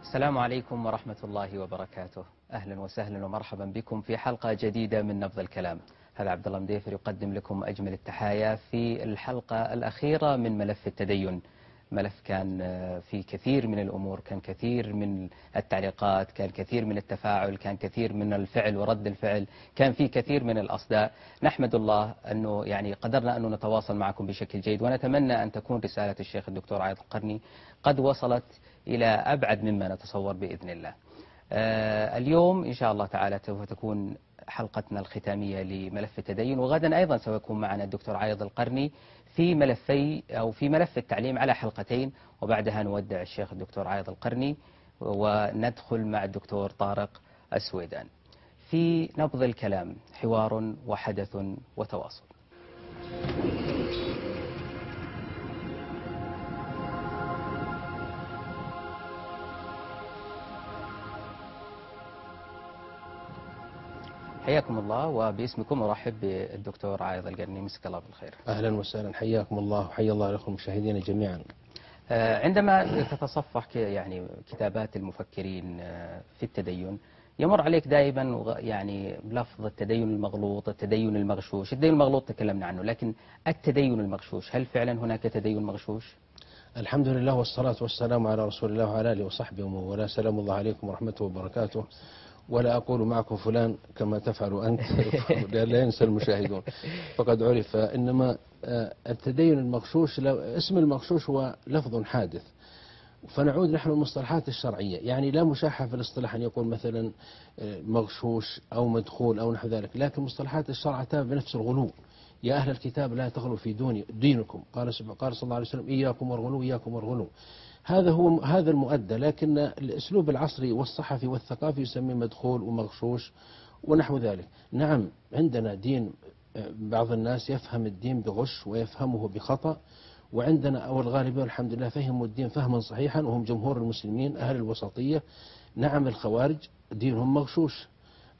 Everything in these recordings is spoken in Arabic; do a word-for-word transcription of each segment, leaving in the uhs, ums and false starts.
السلام عليكم ورحمة الله وبركاته. أهلا وسهلا ومرحبا بكم في حلقة جديدة من نبض الكلام. هذا عبد الله مديفر يقدم لكم أجمل التحايا في الحلقة الأخيرة من ملف التدين. ملف كان في كثير من الأمور، كان كثير من التعليقات، كان كثير من التفاعل، كان كثير من الفعل ورد الفعل، كان في كثير من الأصداء. نحمد الله أنه يعني قدرنا أن نتواصل معكم بشكل جيد، ونتمنى أن تكون رسالة الشيخ الدكتور عايض القرني قد وصلت إلى أبعد مما نتصور بإذن الله. آه اليوم إن شاء الله تعالى سوف تكون حلقتنا الختامية لملف التدين، وغدا أيضا سيكون معنا الدكتور عايض القرني في ملفي أو في ملف التعليم على حلقتين، وبعدها نودع الشيخ الدكتور عايض القرني وندخل مع الدكتور طارق السويدان. في نبض الكلام حوار وحدث وتواصل. حياكم الله، وباسمكم أرحب بالدكتور عايض القرني. مسك الله بالخير. أهلا وسهلا، حياكم الله وحيا الله لكم مشاهدينا جميعا. عندما تتصفح يعني كتابات المفكرين في التدين يمر عليك دائما يعني لفظ التدين المغلوط، التدين المغشوش. التدين المغلوط تكلمنا عنه، لكن التدين المغشوش، هل فعلا هناك تدين مغشوش؟ الحمد لله والصلاة والسلام على رسول الله وعلى آله وصحبه ومن والاه. سلام الله عليكم ورحمته وبركاته. ولا أقول معكم فلان كما تفعل أنت لا ينسى المشاهدون فقد عرف. إنما التدين المغشوش، اسم المغشوش هو لفظ حادث، فنعود نحن المصطلحات الشرعية. يعني لا مشاحة في الاصطلاح أن يقول مثلا مغشوش أو مدخول أو نحو ذلك، لكن مصطلحات الشرع أتى بنفس الغلو. يا أهل الكتاب لا تغلوا في دون دينكم، قال قال صلى الله عليه وسلم إياكم والغلو إياكم والغلو. هذا هو هذا المؤدى، لكن الأسلوب العصري والصحفي والثقافي يسميه مدخول ومغشوش ونحو ذلك. نعم عندنا دين، بعض الناس يفهم الدين بغش ويفهمه بخطأ، وعندنا أو الغالبية الحمد لله فهموا الدين فهما صحيحا، وهم جمهور المسلمين أهل الوسطية. نعم الخوارج دينهم مغشوش،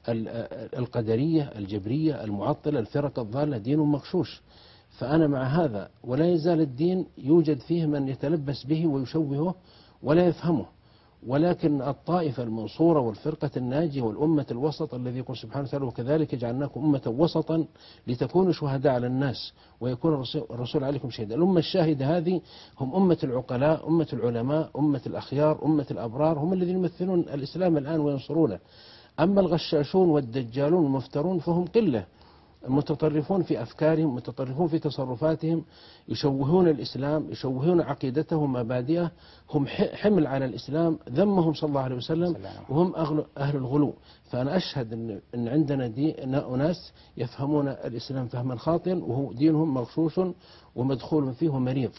القدرية الجبرية المعطلة الفرق الضالة دين مغشوش. فأنا مع هذا، ولا يزال الدين يوجد فيه من يتلبس به ويشوهه ولا يفهمه، ولكن الطائفة المنصورة والفرقة الناجية والأمة الوسط الذي يقول سبحانه وتعالى وكذلك جعلناكم أمة وسطا لتكونوا شهداء على الناس ويكون الرسول عليكم شهيدا. الأمة الشاهدة هذه هم أمة العقلاء، أمة العلماء، أمة الأخيار، أمة الأبرار، هم الذين يمثلون الإسلام الآن وينصرونه. أما الغشاشون والدجالون والمفترون فهم قلة، متطرفون في أفكارهم، متطرفون في تصرفاتهم، يشوهون الإسلام، يشوهون عقيدته ومبادئه، هم حمل على الإسلام، ذمهم صلى الله عليه وسلم، وهم أهل الغلو. فأنا أشهد أن عندنا دي أناس يفهمون الإسلام فهما خاطئا، وهو دينهم مغشوش ومدخول فيه ومريض.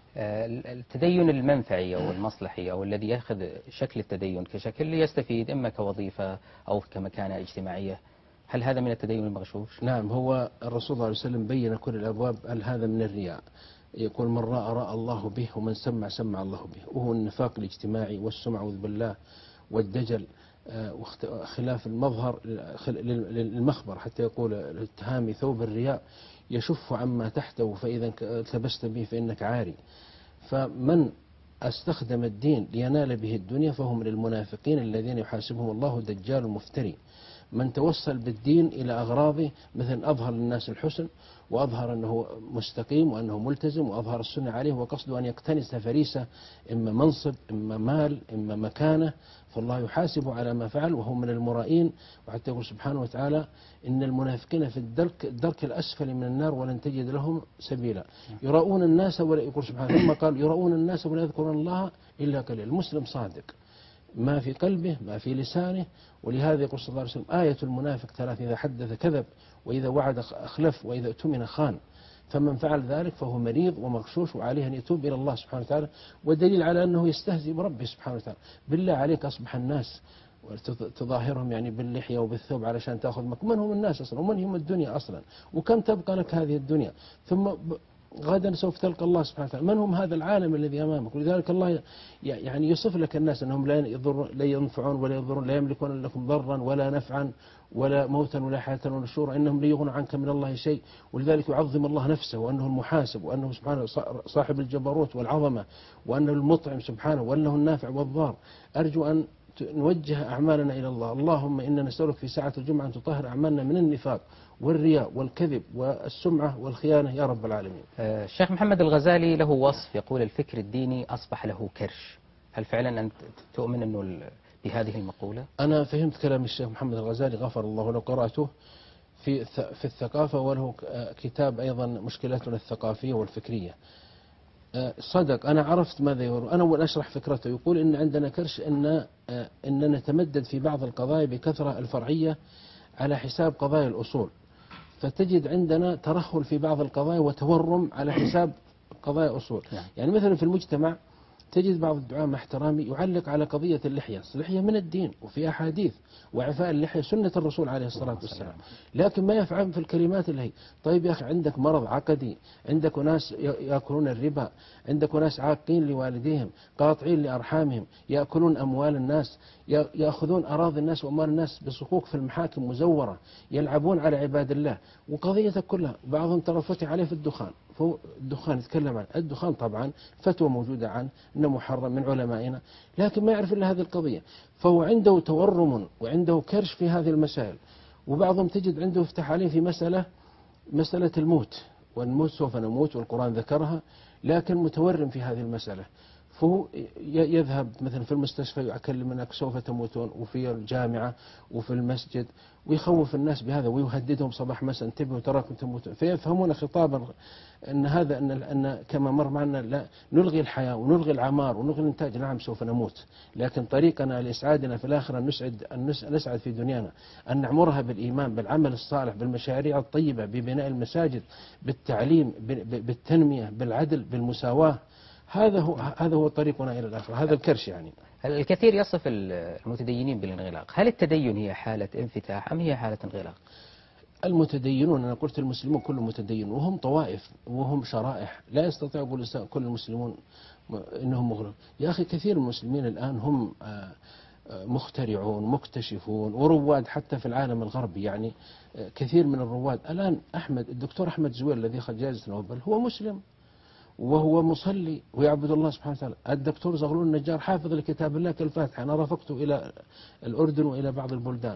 التدين المنفعي أو المصلحي أو الذي يأخذ شكل التدين كشكل يستفيد إما كوظيفة أو كمكانة اجتماعية، هل هذا من التدين المغشوش؟ نعم، هو الرسول صلى الله عليه وسلم بين كل الأبواب. هل هذا من الرياء؟ يقول من رأى رأى الله به، ومن سمع سمع الله به. وهو النفاق الاجتماعي والسمع بالله والدجل، وخلاف المظهر للمخبر، حتى يقول التهامي ثوب الرياء يشف عما تحته فإذا التبست به فإنك عاري. فمن استخدم الدين لينال به الدنيا فهو من المنافقين الذين يحاسبهم الله دجال مفتري. من توصل بالدين إلى أغراضه، مثل أظهر للناس الحسن وأظهر أنه مستقيم وأنه ملتزم وأظهر السنة عليه، وقصده أن يقتنس فريسة، إما منصب إما مال إما مكانة، فالله يحاسبه على ما فعل وهو من المرائين. وحتى يقول سبحانه وتعالى إن المنافقين في الدرك, الدرك الأسفل من النار ولن تجد لهم سبيلا. يراؤون الناس ولا يقول سبحانه، ثم قال يراؤون الناس ولا يذكرون الله إلا قليلا. المسلم صادق، ما في قلبه ما في لسانه. ولهذا يقول صلى الله عليه وسلم آية المنافق ثلاث: إذا حدث كذب، وإذا وعد أخلف، وإذا اؤتمن خان. فمن فعل ذلك فهو مريض ومغشوش، وعليه أن يتوب إلى الله سبحانه وتعالى. ودليل على أنه يستهزئ بربه سبحانه وتعالى. بالله عليك أصبح الناس تظاهرهم يعني باللحية وبالثوب علشان تأخذ مك. من هم الناس أصلا؟ ومن هم الدنيا أصلا؟ وكم تبقى لك هذه الدنيا؟ ثم غدا سوف تلقى الله سبحانه وتعالى. من هم هذا العالم الذي أمامك؟ ولذلك الله يعني يصف لك الناس أنهم لا يضر لا ينفعون ولا يضرون، لا يملكون لكم ضرا ولا نفعا ولا موتا ولا حياة ولا نشورا، إنهم لا يغنوا عنك من الله شيء. ولذلك يعظم الله نفسه وأنه المحاسب وأنه سبحانه صاحب الجبروت والعظمة وأنه المطعم سبحانه وأنه النافع والضار. أرجو أن نوجه أعمالنا إلى الله. اللهم إنا نسألك في ساعة الجمعة أن تطهر أعمالنا من النفاق والرياء والكذب والسمعة والخيانة يا رب العالمين. الشيخ محمد الغزالي له وصف يقول الفكر الديني أصبح له كرش، هل فعلا أنت تؤمن أنه بهذه المقولة؟ أنا فهمت كلام الشيخ محمد الغزالي غفر الله له، قرأته في في الثقافة، وله كتاب أيضا مشكلاتنا الثقافية والفكرية. صدق، أنا عرفت ماذا يقول. أنا أول أشرح فكرته. يقول إن عندنا كرش إن إن نتمدد في بعض القضايا بكثرة الفرعية على حساب قضايا الأصول، فتجد عندنا ترهل في بعض القضايا وتورم على حساب قضايا أصول. يعني مثلا في المجتمع تجد بعض الدعاة مع احترامي يعلق على قضية اللحية، اللحية من الدين وفي أحاديث، وعفاء اللحية سنة الرسول عليه الصلاة والسلام، لكن ما يفعل في الكلمات اللي هي طيب يا أخي عندك مرض عقدي، عندك ناس يأكلون الربا، عندك ناس عاقين لوالديهم، قاطعين لأرحامهم، يأكلون أموال الناس، يأخذون أراضي الناس وأموال الناس بصكوك في المحاكم مزورة، يلعبون على عباد الله، وقضيتك كلها. بعضهم ترى فتح عليه في الدخان، الدخان يتكلم عن الدخان، طبعا فتوى موجودة عنه أنه محرم من علمائنا، لكن ما يعرف إلا هذه القضية، فهو عنده تورم وعنده كرش في هذه المسائل. وبعضهم تجد عنده يفتح عليه في مسألة مسألة الموت، والموت سوف نموت والقرآن ذكرها، لكن متورم في هذه المسألة، فهو يذهب مثلا في المستشفى يكلم أنك سوف تموتون، وفي الجامعة وفي المسجد، ويخوف الناس بهذا ويهددهم صباح مساء انتبهوا تراكم تموتون، فيفهمون خطابا أن هذا أن, أن كما مر معنا لا نلغي الحياة ونلغي العمار ونلغي الإنتاج. نعم سوف نموت، لكن طريقنا لإسعادنا في الآخرة أن نسعد, أن نسعد في دنيانا، أن نعمرها بالإيمان بالعمل الصالح بالمشاريع الطيبة ببناء المساجد بالتعليم بالتنمية بالعدل بالمساواة. هذا هو هذا هو طريقنا إلى الآخرة، هذا الكرش يعني. الكثير يصف المتدينين بالانغلاق، هل التدين هي حالة انفتاح أم هي حالة انغلاق؟ المتدينون، أنا قلت المسلمون كلهم متدينون، وهم طوائف وهم شرائح، لا يستطيع يقول كل المسلمون إنهم مغلق. يا أخي كثير من المسلمين الآن هم مخترعون مكتشفون ورواد حتى في العالم الغربي، يعني كثير من الرواد الآن. أحمد الدكتور أحمد زويل الذي أخذ جائزة نوبل هو مسلم وهو مصلي ويعبد الله سبحانه وتعالى. الدكتور زغلول النجار حافظ لكتاب الله كالفاتحة، أنا رافقته إلى الأردن وإلى بعض البلدان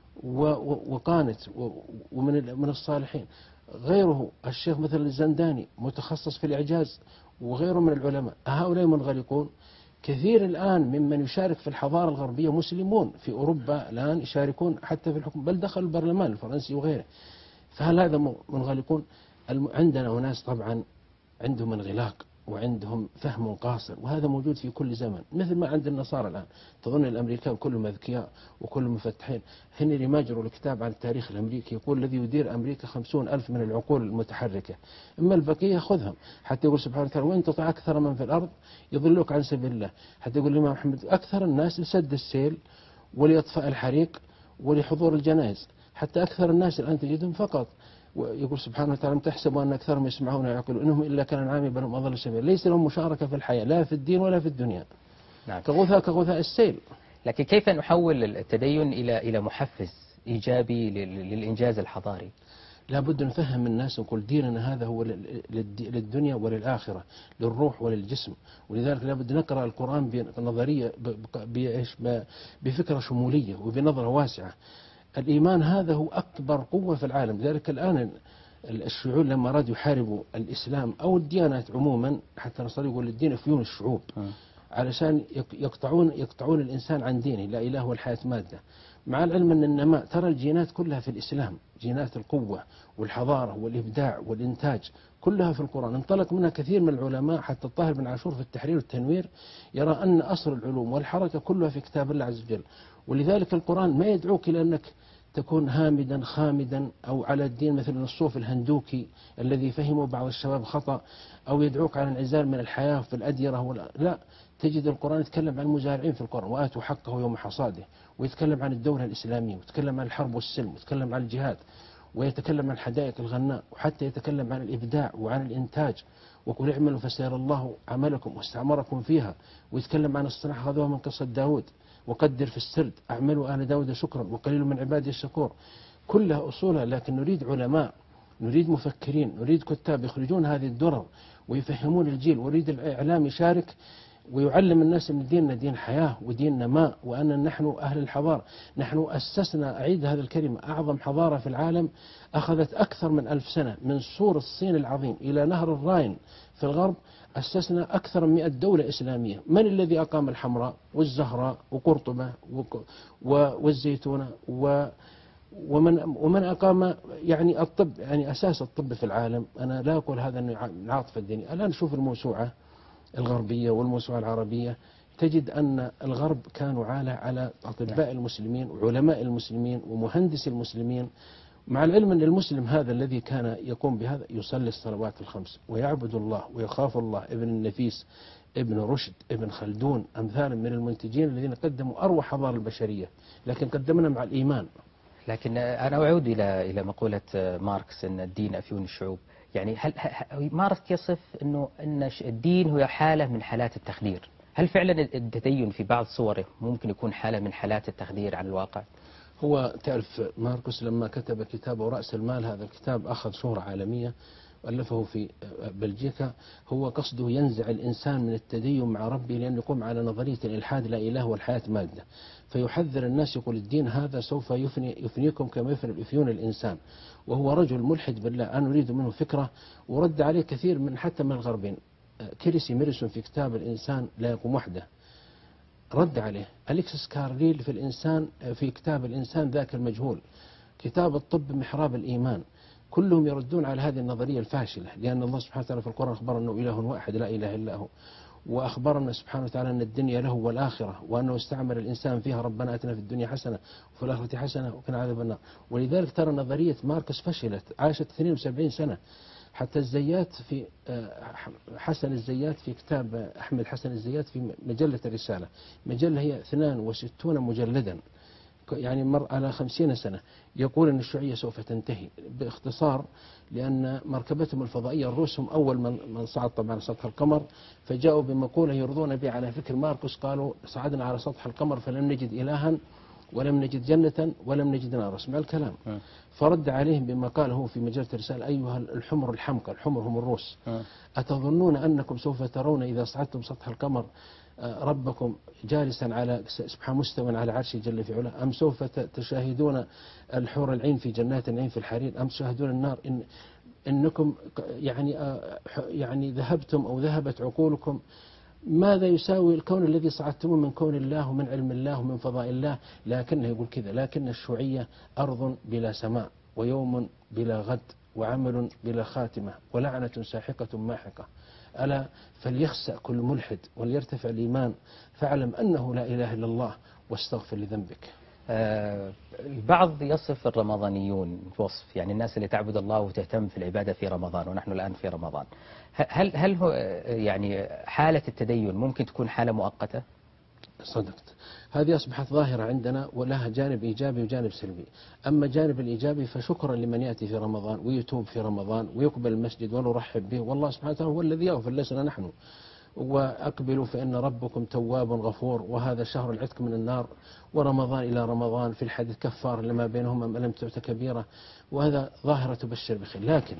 وقانت ومن من الصالحين. غيره الشيخ مثل الزنداني متخصص في الإعجاز وغيره من العلماء. هؤلاء منغلقون. كثير الآن ممن يشارك في الحضارة الغربية مسلمون في أوروبا الآن يشاركون حتى في الحكم، بل دخلوا البرلمان الفرنسي وغيره. فهل هذا منغلقون؟ عندنا أناس طبعا عندهم انغلاق وعندهم فهم قاصر، وهذا موجود في كل زمن، مثل ما عند النصارى الآن. تظن الأمريكان كلهم أذكياء وكلهم مفتحين. هنري ماجر الكتاب عن التاريخ الأمريكي يقول الذي يدير أمريكا خمسون ألف من العقول المتحركة، إما البقية خذهم. حتى يقول سبحانه وتعالى وإن تطع أكثر من في الأرض يضلوك عن سبيل الله. حتى يقول الإمام محمد أكثر الناس لسد السيل ولإطفاء الحريق ولحضور الجنائز، حتى أكثر الناس الآن تجدهم فقط. ويقول سبحانه وتعالى أم تحسبوا أن أكثرهم يسمعون ويعقلون إنهم إلا كالأنعام بل هم أضل سبيلا، ليس لهم مشاركة في الحياة لا في الدين ولا في الدنيا. نعم. كغثاء كغثاء السيل. لكن كيف نحول التدين إلى إلى محفز إيجابي للإنجاز الحضاري؟ لابد نفهم الناس ونقول ديننا هذا هو للدنيا وللآخرة، للروح وللجسم، ولذلك لابد نقرأ القرآن بنظرية بفكرة شمولية وبنظرة واسعة. الإيمان هذا هو أكبر قوة في العالم. لذلك الآن الشيوعيون لما أرادوا يحاربوا الإسلام أو الديانات عموما، حتى نصر يقول الدين أفيون الشعوب، علشان يقطعون يقطعون الإنسان عن دينه، لا إله والحياة مادة. مع العلم أن النماء ترى الجينات كلها في الإسلام، جينات القوة والحضارة والإبداع والإنتاج كلها في القرآن، انطلق منها كثير من العلماء. حتى الطاهر بن عاشور في التحرير والتنوير يرى أن أصل العلوم والحركة كلها في كتاب الله عز وجل. ولذلك القرآن ما يدعوك إلى أنك تكون هامدا خامدا أو على الدين مثل الصوف الهندوكي الذي فهمه بعض الشباب خطأ، أو يدعوك على الانعزال من الحياة في الأديرة ولا لا. تجد القرآن يتكلم عن المزارعين في القرآن وآتوا حقه يوم حصاده، ويتكلم عن الدولة الإسلامية، ويتكلم عن الحرب والسلم، ويتكلم عن الجهاد، ويتكلم عن حدائق الغناء، وحتى يتكلم عن الإبداع وعن الإنتاج، وقل اعملوا فسيرى الله عملكم واستعمركم فيها، ويتكلم عن الصناعة خذوها من قصة داود، وقدر في السرد أعملوا آل داود شكرا وقليل من عبادي الشكور. كلها أصولها، لكن نريد علماء، نريد مفكرين، نريد كتاب يخرجون هذه الدرر ويفهمون الجيل، ونريد الإعلام يشارك ويعلم الناس أن ديننا دين حياة ودين نماء، وأن نحن أهل الحضارة. نحن أسسنا، أعيد هذه الكلمة، أعظم حضارة في العالم أخذت أكثر من ألف سنة، من سور الصين العظيم إلى نهر الراين في الغرب أسسنا أكثر من مئة دولة إسلامية. من الذي أقام الحمراء والزهراء وقرطبة والزيتونة ومن ومن أقام يعني الطب، يعني أساس الطب في العالم؟ أنا لا أقول هذا من العاطفة الدينية. الآن نشوف الموسوعة الغربية والموسوعة العربية، تجد أن الغرب كانوا عالة على أطباء المسلمين وعلماء المسلمين ومهندسي المسلمين، مع العلم أن المسلم هذا الذي كان يقوم بهذا يصلي الصلوات الخمس ويعبد الله ويخاف الله. ابن النفيس، ابن رشد، ابن خلدون، أمثال من المنتجين الذين قدموا أروع حضارة البشرية، لكن قدمنا مع الإيمان. لكن أنا أعود إلى إلى مقولة ماركس أن الدين أفيون الشعوب. يعني هل ماركس يصف أنه أن الدين هو حالة من حالات التخدير؟ هل فعلا التدين في بعض صوره ممكن يكون حالة من حالات التخدير عن الواقع؟ هو تعرف ماركس لما كتب كتابه رأس المال، هذا الكتاب أخذ شهرة عالمية، ألفه في بلجيكا. هو قصده ينزع الإنسان من التدين مع ربه، لأنه يقوم على نظرية الإلحاد، لا إله والحياة مادة. فيحذر الناس، يقول الدين هذا سوف يفني يفنيكم كما يفني الإنسان. وهو رجل ملحد بالله، أنا أريد منه فكرة، ورد عليه كثير من حتى من الغربين. كريسي ميرسون في كتاب الإنسان لا يقوم وحده رد عليه. أليكسيس كارليل في الإنسان في كتاب الإنسان ذاك المجهول. كتاب الطب محراب الإيمان. كلهم يردون على هذه النظرية الفاشلة، لأن الله سبحانه وتعالى في القرآن أخبر أنه إله واحد لا إله إلا هو، وأخبرنا سبحانه وتعالى أن الدنيا له والآخرة، وأنه استعمل الإنسان فيها ربنا آتنا في الدنيا حسنة وفي الآخرة حسنة وقنا عذاب النار. ولذلك ترى نظرية ماركس فشلت، عاشت اثنين وسبعين سنة. حتى الزيات في حسن الزيات في كتاب أحمد حسن الزيات في مجلة الرسالة، مجلة هي اثنين وستون مجلدا، يعني مر على خمسين سنة، يقول أن الشيوعية سوف تنتهي باختصار، لأن مركبتهم الفضائية الروس هم أول من من صعد طبعا سطح القمر، فجاءوا بمقولة يرضون بها على فكر ماركس، قالوا صعدنا على سطح القمر فلم نجد إلها ولم نجد جنة ولم نجد نار. اسمع الكلام. فرد عليهم بما قاله في مجلة الرسالة: أيها الحمر الحمقى، الحمر هم الروس، أتظنون أنكم سوف ترون إذا صعدتم سطح القمر ربكم جالسا على سبحانه مستوى على عرشه جل في علاه، أم سوف تشاهدون الحور العين في جنات العين في الحرير، أم تشاهدون النار؟ إن إنكم يعني يعني ذهبتم أو ذهبت عقولكم. ماذا يساوي الكون الذي صعدتموه من كون الله ومن علم الله ومن فضاء الله؟ لكنه يقول كذا: لكن الشيوعية أرض بلا سماء ويوم بلا غد وعمل بلا خاتمة ولعنة ساحقة ماحقة. ألا فليخسأ كل ملحد وليرتفع الإيمان، فاعلم أنه لا إله إلا الله واستغفر لذنبك. آه البعض يصف الرمضانيون وصف، يعني الناس اللي تعبد الله وتهتم في العبادة في رمضان، ونحن الآن في رمضان، هل هل هو يعني حالة التدين ممكن تكون حالة مؤقتة؟ صدقت، هذه أصبحت ظاهرة عندنا ولها جانب إيجابي وجانب سلبي. أما جانب الإيجابي فشكرا لمن يأتي في رمضان ويتوب في رمضان ويقبل المسجد ونرحب به، والله سبحانه وتعالى هو الذي يغفر لسنا نحن. وأقبلوا فإن ربكم تواب غفور، وهذا شهر العتق من النار، ورمضان إلى رمضان في الحديث كفار لما بينهما ما لم تعت كبيرة، وهذا ظاهرة تبشر بخير. لكن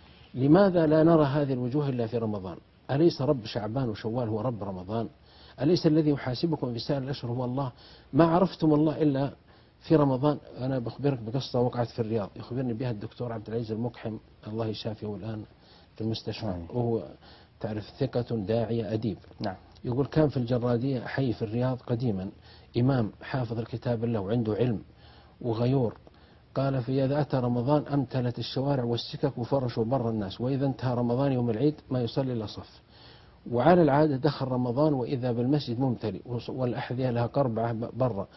لماذا لا نرى هذه الوجوه إلا في رمضان؟ أليس رب شعبان وشوال هو رب رمضان؟ أليس الذي يحاسبكم في سائر الأشهر هو الله؟ ما عرفتم الله إلا في رمضان. أنا بخبرك بقصة وقعت في الرياض، يخبرني بها الدكتور عبد العزيز المقحم الله يشافيه الآن في المستشفى، وهو تعرف ثقة داعية أديب. نعم. يقول كان في الجرادية حي في الرياض قديما إمام حافظ الكتاب الله وعنده علم وغيور. قال: في إذا أتى رمضان أمتلت الشوارع والسكك وفرشوا برا الناس، وإذا انتهى رمضان يوم العيد ما يصلي إلا صف. وعلى العادة دخل رمضان وإذا بالمسجد ممتلئ والأحذية لها قربعة برا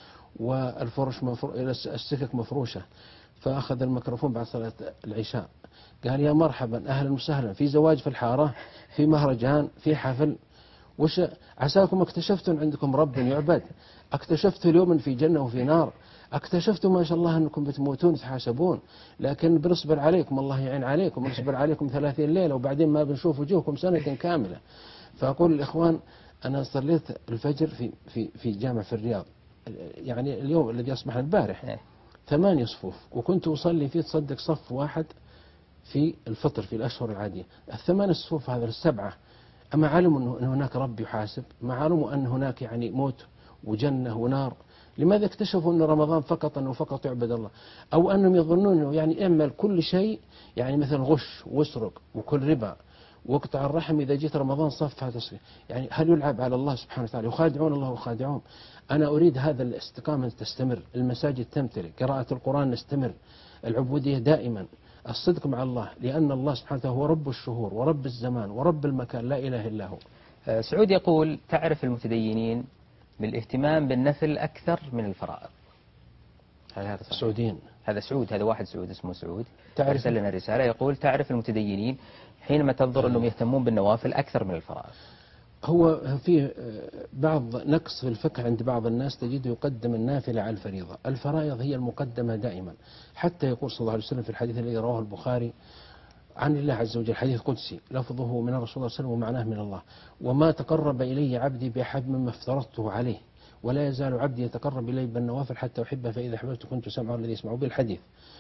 والفرش مفرو... السكك مفروشة. فأخذ الميكروفون بعد صلاة العشاء قال: يا مرحبا أهلا وسهلا، في زواج في الحارة، في مهرجان، في حفل. وش عساكم اكتشفتم عندكم رب يعبد، اكتشفتوا اليوم في جنة وفي نار، اكتشفتوا ما شاء الله أنكم بتموتون تحاسبون، لكن بنصبر عليكم الله يعين عليكم، بنصبر عليكم ثلاثين ليلة وبعدين ما بنشوف وجوهكم سنة كاملة. فأقول الإخوان أنا صليت الفجر في في في جامع في الرياض، يعني اليوم الذي أصبح البارح ثمانية صفوف، وكنت أصلي فيه تصدق صف واحد في الفطر في الأشهر العادية. الثمان صفوف هذا السبعة أما علموا أن هناك رب يحاسب، ما علموا أن هناك يعني موت وجنة ونار؟ لماذا اكتشفوا أن رمضان فقط أنه فقط يعبد الله؟ أو أنهم يظنون أنه يعني اعمل كل شيء، يعني مثل غش واسرق وكل ربا واقطع الرحم إذا جيت رمضان صفها تصفي، يعني هل يلعب على الله سبحانه وتعالى؟ يخادعون الله وخادعون. أنا أريد هذا الاستقامة تستمر، المساجد تمتلئ، قراءة القرآن نستمر، العبودية دائما، الصدق مع الله، لأن الله سبحانه وتعالى هو رب الشهور ورب الزمان ورب المكان، لا إله إلا هو. سعود يقول تعرف المتدينين بالاهتمام بالنفل أكثر من الفرائض. هل هذا صحيح؟ سعودين، هذا سعود، هذا واحد سعود اسمه سعود تعرف أرسل لنا رسالة يقول تعرف المتدينين حينما تنظر أنهم يهتمون بالنوافل أكثر من الفرائض. هو في بعض نقص في الفقه عند بعض الناس، تجده يقدم النافلة على الفريضة، الفرائض هي المقدمة دائما، حتى يقول صلى الله عليه وسلم في الحديث الذي رواه البخاري عن الله عز وجل، حديث قدسي لفظه من الرسول صلى الله عليه وسلم ومعناه من الله: وما تقرب إلي عبدي بأحب مما افترضته عليه ولا يزال عبدي يتقرب إلي بالنوافل حتى أحبه فإذا أحببت كنت سمعه الذي يسمع به الحديث.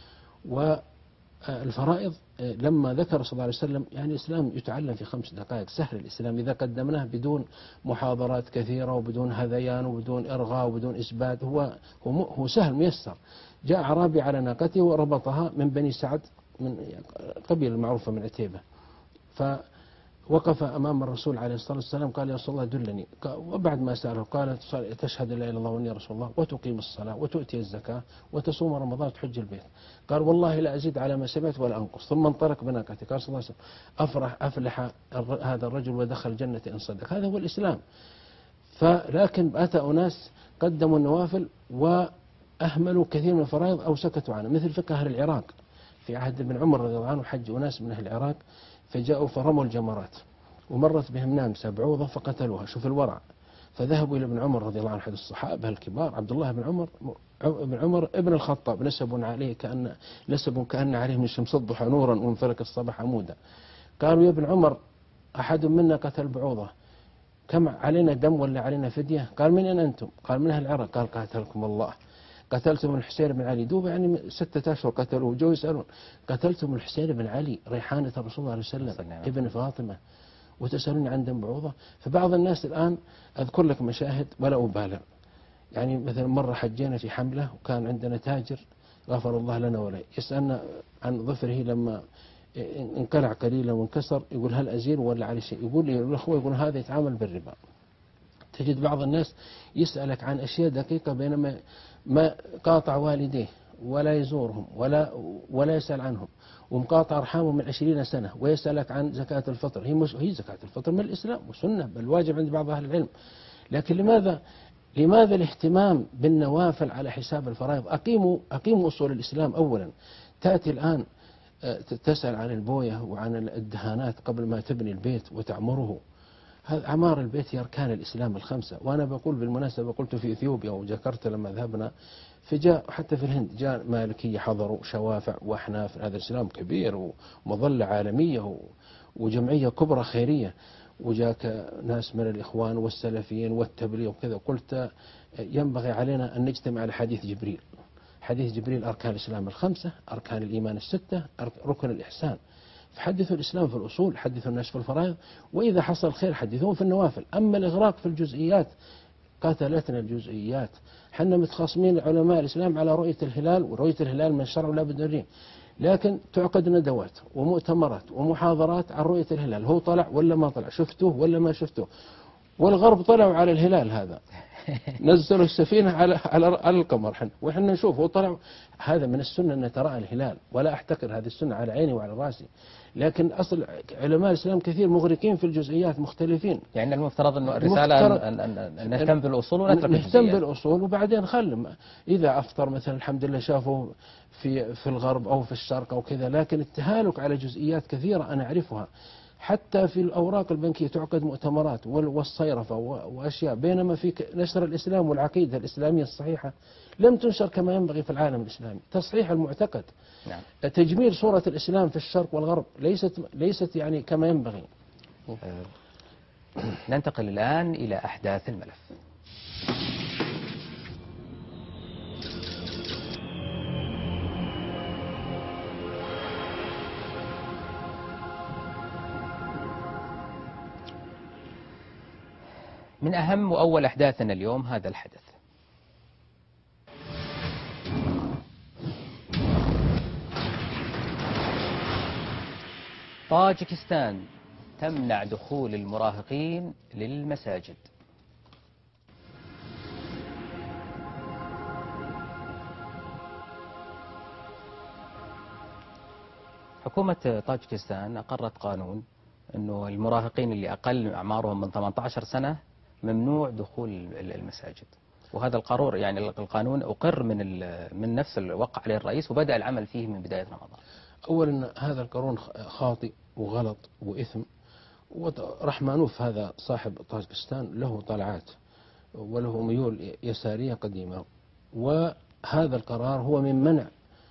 والفرائض لما ذكر صلى الله عليه وسلم، يعني الإسلام يتعلم في خمس دقائق، سهل الإسلام إذا قدمناه بدون محاضرات كثيرة وبدون هذيان وبدون إرغاء وبدون إثبات، هو هو هو سهل ميسر. جاء أعرابي على ناقته وربطها من بني سعد من قبيلة المعروفة من عتيبة، فوقف أمام الرسول عليه الصلاة والسلام قال: يا رسول الله دلني. وبعد ما سأله قال: تشهد لا إله إلا الله وأني رسول الله وتقيم الصلاة وتؤتي الزكاة وتصوم رمضان وتحج البيت. قال: والله لا أزيد على ما سمعت ولا أنقص. ثم انطلق بناقته. قال صلى الله عليه وسلم: أفرح أفلح هذا الرجل ودخل الجنة إن صدق. هذا هو الإسلام. فلكن أتى أناس قدموا النوافل وأهملوا كثير من الفرائض أو سكتوا عنها، مثل فقه أهل العراق في عهد ابن عمر رضي الله عنه، حج أناس من أهل العراق فجاءوا فرموا الجمرات ومرت بهم نامسة بعوضة فقتلوها، شوف الورع. فذهبوا إلى ابن عمر رضي الله عنه أحد الصحابة الكبار عبد الله بن عمر ابن عمر ابن الخطاب، نسب عليه كأن نسب كأن عليه من شمس الضحى نورا وانفلك الصباح عمودا. قالوا: يا ابن عمر أحد منا قتل بعوضة، كم علينا دم ولا علينا فدية؟ قال: من أين أنتم؟ قال: من أهل العراق. قال: قاتلكم الله، قتلتم الحسين بن علي. دوب يعني ستة أشهر قتلوه، جو يسألون: قتلتم الحسين بن علي ريحانة الرسول صلى الله عليه وسلم ابن فاطمة وتسألوني عن دم بعوضة؟ فبعض الناس الآن أذكر لك مشاهد ولا أبالغ، يعني مثلا مرة حجينا في حملة وكان عندنا تاجر غفر الله لنا وله يسألنا عن ظفره لما انقلع قليلا وانكسر، يقول: هل أزيل ولا علي شيء؟ يقول لي الأخوة يقول هذا يتعامل بالربا. تجد بعض الناس يسألك عن أشياء دقيقة بينما ما قاطع والديه ولا يزورهم ولا ولا يسأل عنهم، ومقاطع أرحامهم من عشرين سنة، ويسألك عن زكاة الفطر. هي مش هي زكاة الفطر من الإسلام وسنة، بل واجب عند بعض أهل العلم. لكن لماذا لماذا الاهتمام بالنوافل على حساب الفرائض؟ أقيموا أقيموا أصول الإسلام أولا. تأتي الآن تسأل عن البوية وعن الدهانات قبل ما تبني البيت وتعمره. هذا عمار البيت هي أركان الإسلام الخمسة. وأنا بقول بالمناسبة، قلت في إثيوبيا وجاكرتا لما ذهبنا، فجاء حتى في الهند جاء مالكية حضروا شوافع وأحناف. هذا الإسلام كبير ومظلة عالمية وجمعية كبرى خيرية، وجاك ناس من الإخوان والسلفيين والتبليغ وكذا. قلت ينبغي علينا أن نجتمع على حديث جبريل. حديث جبريل أركان الإسلام الخمسة، أركان الإيمان الستة، ركن الإحسان. فحدثوا الإسلام في الأصول، حدثوا الناس في الفرائض، وإذا حصل خير حدثوهم في النوافل. أما الإغراق في الجزئيات قاتلتنا الجزئيات. حنا متخاصمين علماء الإسلام على رؤية الهلال، ورؤية الهلال من الشرع ولا بد الريم، لكن تعقد ندوات ومؤتمرات ومحاضرات عن رؤية الهلال، هو طلع ولا ما طلع، شفتوه ولا ما شفتوه. والغرب طلعوا على الهلال هذا، نزلوا السفينة على على القمر، حنا وإحنا نشوف هو طلع. هذا من السنة أن ترى الهلال، ولا أحتقر هذه السنة على عيني وعلى راسي، لكن أصل علماء الإسلام كثير مغرقين في الجزئيات مختلفين. يعني المفترض أنه الرسالة أن نهتم بالأصول ونترك الجزئيات. نهتم بالأصول وبعدين خل إذا أفطر مثلا الحمد لله شافوا في في الغرب أو في الشرق أو كذا، لكن التهالك على جزئيات كثيرة أنا أعرفها. حتى في الأوراق البنكية تعقد مؤتمرات والصيرفة وأشياء، بينما في نشر الإسلام والعقيدة الإسلامية الصحيحة لم تنشر كما ينبغي في العالم الإسلامي. تصحيح المعتقد، نعم. تجميل صورة الإسلام في الشرق والغرب ليست ليست يعني كما ينبغي. أه ننتقل الآن إلى أحداث الملف. من أهم وأول أحداثنا اليوم هذا الحدث. طاجكستان تمنع دخول المراهقين للمساجد. حكومة طاجكستان أقرت قانون أنه المراهقين اللي أقل أعمارهم من ثمانية عشر سنة ممنوع دخول المساجد، وهذا القرار يعني القانون أقر من من نفس الوقع عليه الرئيس وبدأ العمل فيه من بداية رمضان. أولا هذا القانون خاطئ وغلط وإثم، ورحمانوف هذا صاحب طاجكستان له طلعات وله ميول يسارية قديمة، وهذا القرار هو من منع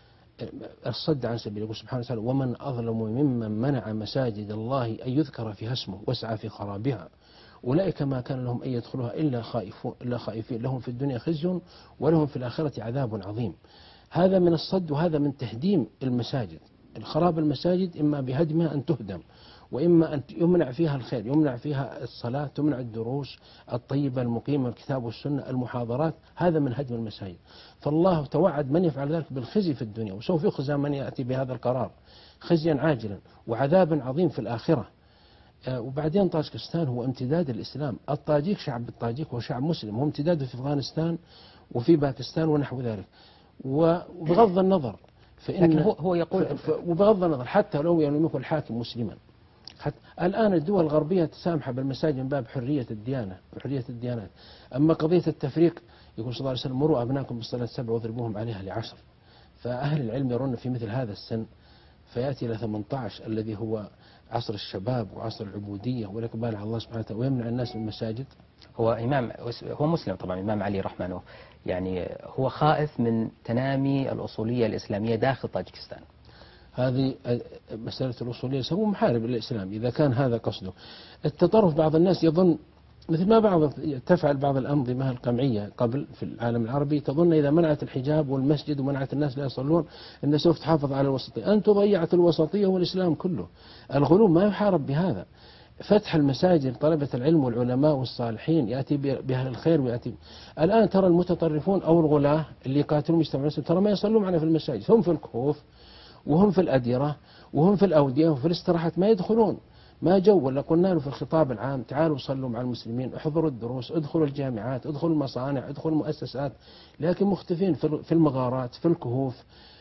الصد عن سبيل الله سبحانه وتعالى: ومن أظلم ممن منع مساجد الله أن يذكر فيها اسمه وسعى في خرابها أولئك ما كان لهم أن يدخلوها إلا خائفون إلا خائفين لهم في الدنيا خزي ولهم في الآخرة عذاب عظيم. هذا من الصد وهذا من تهديم المساجد. الخراب المساجد إما بهدمها أن تهدم، وإما أن يمنع فيها الخير، يمنع فيها الصلاة، تمنع الدروس الطيبة المقيمة الكتاب والسنة المحاضرات، هذا من هدم المساجد. فالله توعد من يفعل ذلك بالخزي في الدنيا، وسوف يخزى من يأتي بهذا القرار خزيا عاجلا وعذاب عظيم في الآخرة. وبعدين طاجكستان هو امتداد الإسلام. الطاجيك شعب الطاجيك هو شعب مسلم، هو امتداده في أفغانستان وفي باكستان ونحو ذلك. وبغض النظر فإن لكن هو, هو يقول وبغض النظر حتى لو يعني يكون الحاكم مسلما، حتى الآن الدول الغربية تسامح بالمساجد من باب حرية الديانة وحرية الديانات. أما قضية التفريق يقول صلى الله عليه وسلم: مروا أبناكم بالصلاة سبع واضربوهم عليها لعشر. فأهل العلم يرون في مثل هذا السن فيأتي إلى ثمانية عشر الذي هو عصر الشباب وعصر العبودية والإقبال على الله سبحانه وتعالى، ويمنع الناس من المساجد. هو إمام هو مسلم طبعا، إمام علي رحمانه، يعني هو خائف من تنامي الأصولية الإسلامية داخل طاجكستان. هذه مسألة الأصولية، هو محارب للإسلام إذا كان هذا قصده. التطرف بعض الناس يظن مثل ما بعض تفعل بعض الأنظمة القمعية قبل في العالم العربي، تظن إذا منعت الحجاب والمسجد ومنعت الناس لا يصلون أن سوف تحافظ على الوسطية. أنت ضيعت الوسطية والإسلام كله. الغلو ما يحارب بهذا. فتح المساجد طلبة العلم والعلماء والصالحين يأتي بأهل الخير ويأتي. الآن ترى المتطرفون أو الغلاة اللي يقاتلون مجتمع المسلم ترى ما يصلون معنا في المساجد، هم في الكهوف وهم في الأديرة وهم في الأودية وفي الاستراحات، ما يدخلون. ما جو ولا قلنا له في الخطاب العام: تعالوا صلوا مع المسلمين، احضروا الدروس، ادخلوا الجامعات، ادخلوا المصانع، ادخلوا المؤسسات، لكن مختفين في المغارات، في الكهوف،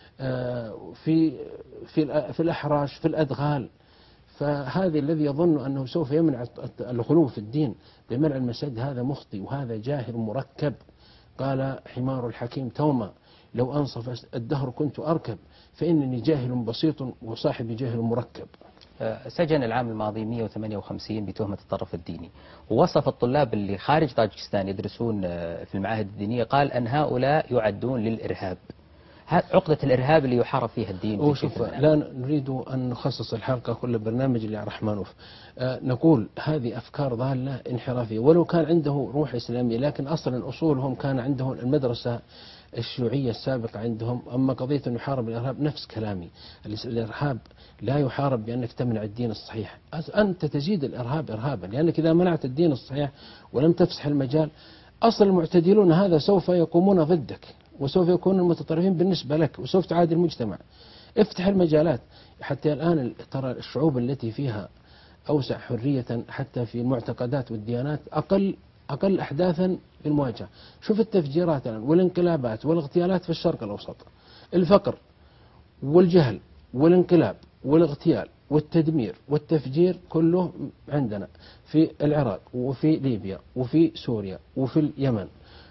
في في في الأحراش، في الأدغال. فهذا الذي يظن أنه سوف يمنع الغلو في الدين بمنع المساجد هذا مخطئ وهذا جاهل مركب. قال حمار الحكيم توما: لو أنصف الدهر كنت أركب، فإنني جاهل بسيط وصاحبي جاهل مركب. سجن العام الماضي مئة وثمانية وخمسين بتهمة التطرف الديني، ووصف الطلاب اللي خارج طاجكستان يدرسون في المعاهد الدينية، قال أن هؤلاء يعدون للإرهاب. عقدة الإرهاب اللي يحارب فيها الدين. شوف، لا نريد أن نخصص الحلقة كل برنامج اللي رحمانوف. آه نقول هذه أفكار ضالة انحرافية، ولو كان عنده روح إسلامية، لكن أصلا أصولهم كان عندهم المدرسة الشيوعية السابقة عندهم. أما قضية أن يحارب الإرهاب نفس كلامي، الإرهاب لا يحارب بأنك تمنع الدين الصحيح، أنت تزيد الإرهاب إرهابا، لأنك إذا منعت الدين الصحيح ولم تفسح المجال أصل المعتدلون هذا سوف يقومون ضدك وسوف يكونون المتطرفين بالنسبة لك وسوف تعادي المجتمع. افتح المجالات. حتى الآن ترى الشعوب التي فيها أوسع حرية حتى في المعتقدات والديانات أقل أقل أحداثا في المواجهة. شوف التفجيرات الآن والانقلابات والاغتيالات في الشرق الأوسط. الفقر والجهل والانقلاب والاغتيال والتدمير والتفجير كله عندنا في العراق وفي ليبيا وفي سوريا وفي اليمن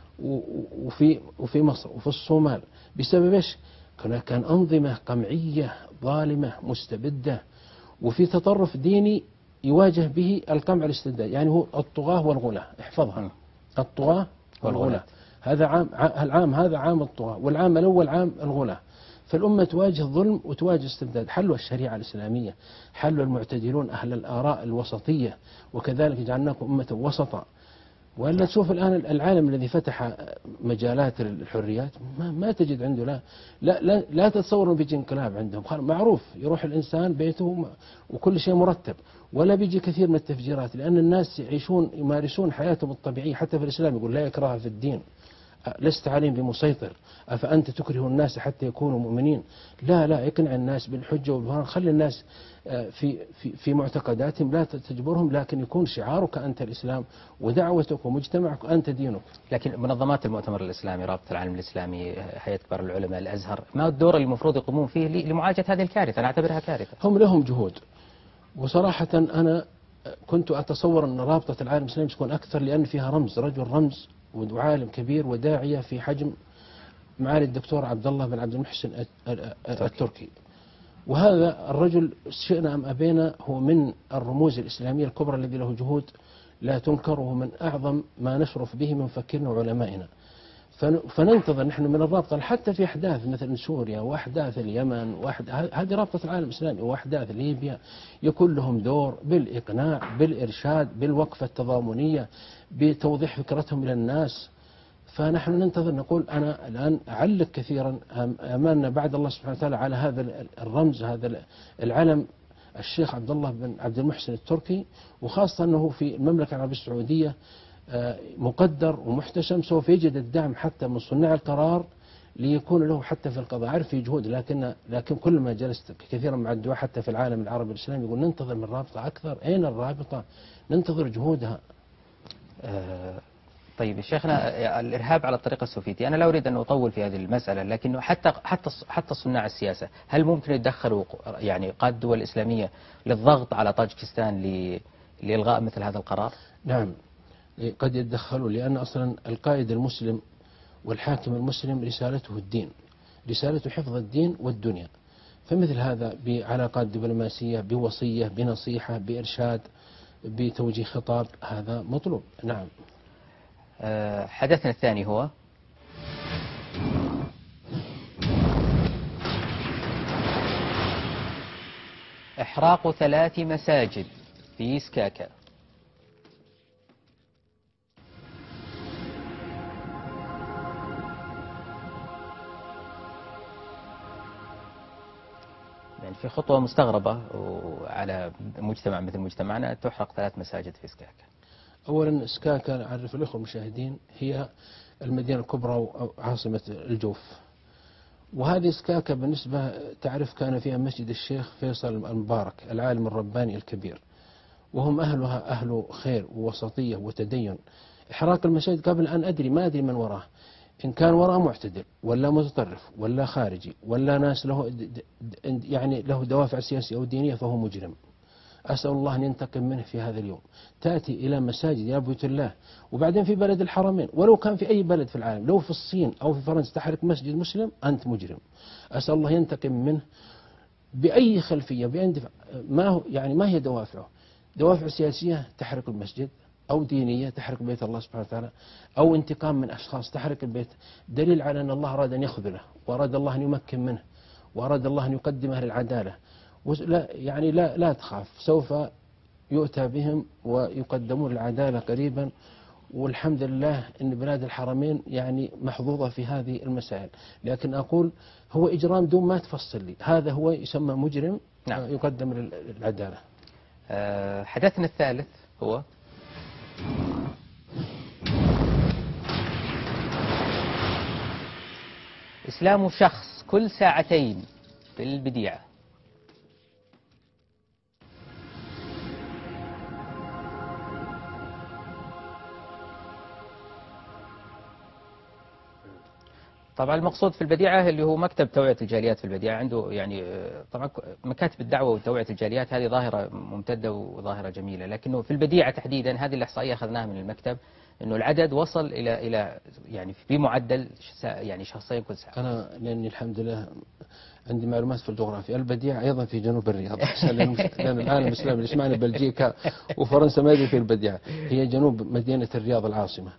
وفي وفي مصر وفي الصومال. بسبب ايش؟ كان أنظمة قمعية ظالمة مستبدة، وفي تطرف ديني يواجه به القمع الاستبداد، يعني هو الطغاة والغلاة، احفظها، الطغاة والغلاة. هذا عام العام هذا عام الطغاة، والعام الأول عام الغلاة. فالأمة تواجه ظلم وتواجه استبداد. حلوا الشريعة الإسلامية، حلوا المعتدلون أهل الآراء الوسطية، وكذلك جعلناكم أمة وسطا. ولا تشوف الآن العالم الذي فتح مجالات الحريات ما, ما تجد عنده لا لا لا, لا تتصور بيجي انقلاب عندهم، معروف يروح الإنسان بيته وكل شيء مرتب، ولا بيجي كثير من التفجيرات، لأن الناس يعيشون يمارسون حياتهم الطبيعية. حتى في الإسلام يقول لا إكراه في الدين، لست عليهم بمسيطر، أفأنت تكره الناس حتى يكونوا مؤمنين. لا لا اقنع الناس بالحجة والبرهان، خلي الناس في في في معتقداتهم، لا تجبرهم، لكن يكون شعارك أنت الإسلام، ودعوتك ومجتمعك أنت دينك. لكن منظمات المؤتمر الإسلامي، رابطة العالم الإسلامي، هيئة كبار العلماء، الأزهر، ما الدور اللي المفروض يقومون فيه لمعالجة هذه الكارثة؟ أنا أعتبرها كارثة. هم لهم جهود، وصراحة أنا كنت أتصور أن رابطة العالم الإسلامي تكون أكثر، لأن فيها رمز، رجل رمز وعالم كبير وداعية في حجم معالي الدكتور عبد الله بن عبد المحسن التركي. وهذا الرجل شئنا أم أبينا هو من الرموز الإسلامية الكبرى الذي له جهود لا تنكر، وهو من أعظم ما نشرف به من مفكرنا وعلمائنا. فننتظر نحن من الرابطة حتى في أحداث مثل سوريا وأحداث اليمن، وأحد هذه رابطة العالم الإسلامي، وأحداث ليبيا يكون لهم دور بالإقناع، بالإرشاد، بالوقفة التضامنية، بتوضيح فكرتهم إلى الناس. فنحن ننتظر، نقول أنا الآن أعلق كثيرا أماننا بعد الله سبحانه وتعالى على هذا الرمز، هذا العلم، الشيخ عبد الله بن عبد المحسن التركي، وخاصة أنه في المملكة العربية السعودية مقدر ومحتشم، سوف يجد الدعم حتى من صناع القرار ليكون له حتى في القضاء. عارف في جهود، لكن لكن كل ما جلست كثيرا مع الدعاء حتى في العالم العربي الإسلامي يقول ننتظر من الرابطة أكثر. أين الرابطة؟ ننتظر جهودها. أه طيب شيخنا، الإرهاب على الطريقة السوفيتي، أنا لا أريد أن أطول في هذه المسألة، لكنه حتى حتى حتى صناع السياسة، هل ممكن يتدخلوا يعني قادة الدول الإسلامية للضغط على طاجكستان لإلغاء مثل هذا القرار؟ نعم قد يتدخلوا، لأن أصلا القائد المسلم والحاكم المسلم رسالته الدين، رسالته حفظ الدين والدنيا. فمثل هذا بعلاقات دبلوماسية، بوصية، بنصيحة، بإرشاد، بتوجيه خطاب، هذا مطلوب. نعم. حدثنا الثاني هو إحراق ثلاث مساجد في سكاكا. يعني في خطوة مستغربة على مجتمع مثل مجتمعنا تحرق ثلاث مساجد في سكاكا. أولا سكاكا نعرف الأخوة المشاهدين هي المدينة الكبرى وعاصمة الجوف، وهذه سكاكا بالنسبة تعرف كان فيها مسجد الشيخ فيصل المبارك العالم الرباني الكبير، وهم أهلها أهل خير ووسطية وتدين. إحراق المساجد قبل أن أدري ما أدري من وراه، إن كان وراء معتدل ولا متطرف ولا خارجي ولا ناس له يعني له دوافع سياسية أو دينية فهو مجرم. أسأل الله أن ينتقم منه في هذا اليوم. تأتي إلى مساجد يا بيوت الله، وبعدين في بلد الحرمين، ولو كان في أي بلد في العالم، لو في الصين أو في فرنسا تحرق مسجد مسلم أنت مجرم. أسأل الله ينتقم منه بأي خلفية، بأي دفع. ما هو يعني ما هي دوافعه؟ دوافع سياسية تحرق المسجد، أو دينية تحرق بيت الله سبحانه وتعالى، أو انتقام من أشخاص تحرق البيت، دليل على أن الله أراد أن يخذله، وأراد الله أن يمكن منه، وأراد الله أن يقدمه للعدالة. لا يعني لا لا تخاف، سوف يؤتى بهم ويقدمون العدالة قريبا. والحمد لله أن بلاد الحرمين يعني محظوظة في هذه المسائل. لكن أقول هو إجرام دون ما تفصل لي، هذا هو يسمى مجرم. نعم. يقدم للعدالة. أه حدثنا الثالث هو إسلام شخص كل ساعتين في البديعة. طبعا المقصود في البديعة اللي هو مكتب توعية الجاليات في البديعة، عنده يعني طبعا مكاتب الدعوة وتوعية الجاليات هذه ظاهرة ممتدة وظاهرة جميلة، لكنه في البديعة تحديدا هذه الإحصائية أخذناها من المكتب إنه العدد وصل إلى إلى يعني بمعدل يعني شخصين كل ساعة. أنا لأني الحمد لله عندي معلومات في الجغرافيا، البديعة أيضا في جنوب الرياض لأن العالم الإسلامي اللي يسمعنا بلجيكا وفرنسا ما يدري في البديعة، هي جنوب مدينة الرياض العاصمة،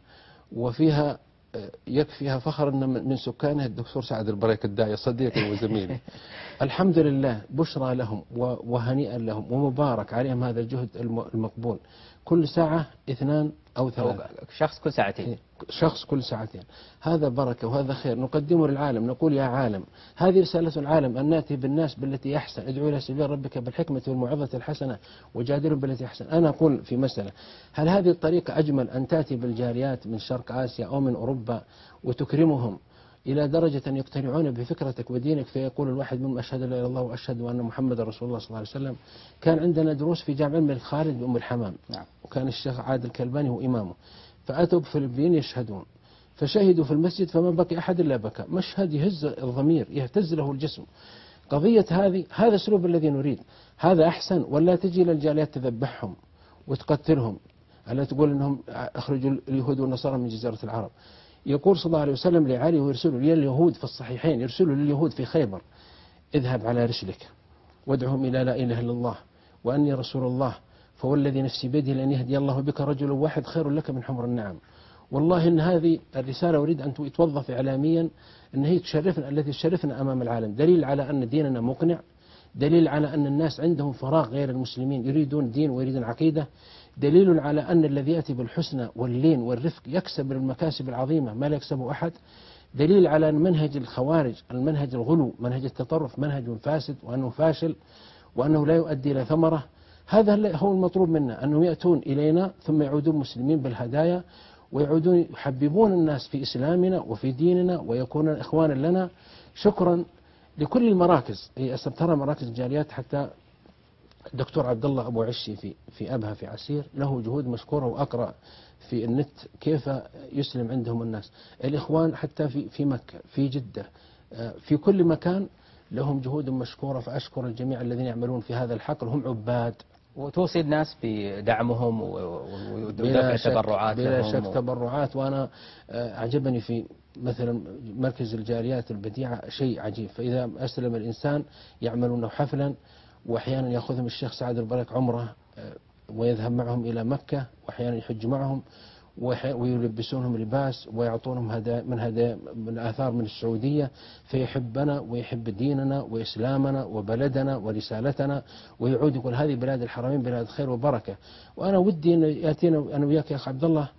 وفيها يكفيها فخر أن من سكانها الدكتور سعد البريك الداعية صديقي وزميلي. الحمد لله، بشرى لهم وهنيئا لهم ومبارك عليهم هذا الجهد المقبول. كل ساعة اثنان أو ثلاثة، شخص كل ساعتين، شخص كل ساعتين، هذا بركة وهذا خير نقدمه للعالم. نقول يا عالم، هذه رسالة العالم، أن نأتي بالناس بالتي أحسن، ادعو إلى سبيل ربك بالحكمة والموعظة الحسنة وجادلهم بالتي أحسن. أنا أقول في مسألة، هل هذه الطريقة أجمل أن تأتي بالجاريات من شرق آسيا أو من أوروبا وتكرمهم إلى درجة أن يقتنعون بفكرتك ودينك، فيقول الواحد منهم أشهد لا إله إلا الله وأشهد أن محمد رسول الله صلى الله عليه وسلم. كان عندنا دروس في جامع الملك خالد بأم الحمام، نعم. وكان الشيخ عادل كلباني هو إمامه، فأتوا بفلبين يشهدون، فشهدوا في المسجد فما بقي أحد إلا بكى. مشهد يهز الضمير، يهتز له الجسم. قضية هذه، هذا الأسلوب الذي نريد، هذا أحسن، ولا تجي للجاليات تذبحهم وتقتلهم، ألا تقول أنهم أخرجوا اليهود والنصارى من جزيرة العرب. يقول صلى الله عليه وسلم لعلي ويرسله لليهود في الصحيحين، يرسله لليهود في خيبر: اذهب على رسلك وادعهم إلى لا إله إلا الله وأني رسول الله، فوالذي نفسي بيده لأن يهدي الله بك رجل واحد خير لك من حمر النعم. والله إن هذه الرسالة أريد أن توظف إعلاميا، أن هي تشرفنا، التي تشرفنا أمام العالم، دليل على أن ديننا مقنع، دليل على أن الناس عندهم فراغ غير المسلمين يريدون دين ويريدون عقيدة، دليل على أن الذي يأتي بالحسنى واللين والرفق يكسب المكاسب العظيمة ما لا يكسبه أحد، دليل على أن منهج الخوارج، المنهج الغلو، منهج التطرف منهج فاسد وأنه فاشل وأنه لا يؤدي إلى ثمرة. هذا هو المطلوب منا، أنهم يأتون إلينا ثم يعودون مسلمين بالهدايا، ويعودون يحببون الناس في إسلامنا وفي ديننا ويكونون إخوانا لنا. شكرا لكل المراكز، هي ترى مراكز الجاليات، حتى الدكتور عبد الله أبو عشي في في أبها في عسير له جهود مشكورة، وأقرأ في النت كيف يسلم عندهم الناس. الإخوان حتى في في مكة، في جدة، في كل مكان لهم جهود مشكورة، فأشكر الجميع الذين يعملون في هذا الحقل، هم عباد. وتوصي الناس بدعمهم ودفع تبرعات بلا لهم شك و... تبرعات. وأنا أعجبني في مثلا مركز الجاليات البديعة شيء عجيب، فإذا أسلم الإنسان يعملون حفلا، وأحيانا يأخذهم الشيخ سعد البريك عمره ويذهب معهم إلى مكة، وأحيانا يحج معهم ويلبسونهم لباس ويعطونهم هدايا من هدايا من آثار من السعودية، فيحبنا ويحب ديننا وإسلامنا وبلدنا ورسالتنا، ويعود يقول هذه بلاد الحرمين بلاد خير وبركة. وأنا ودي أن يأتينا أنا وياك يا أخ عبد الله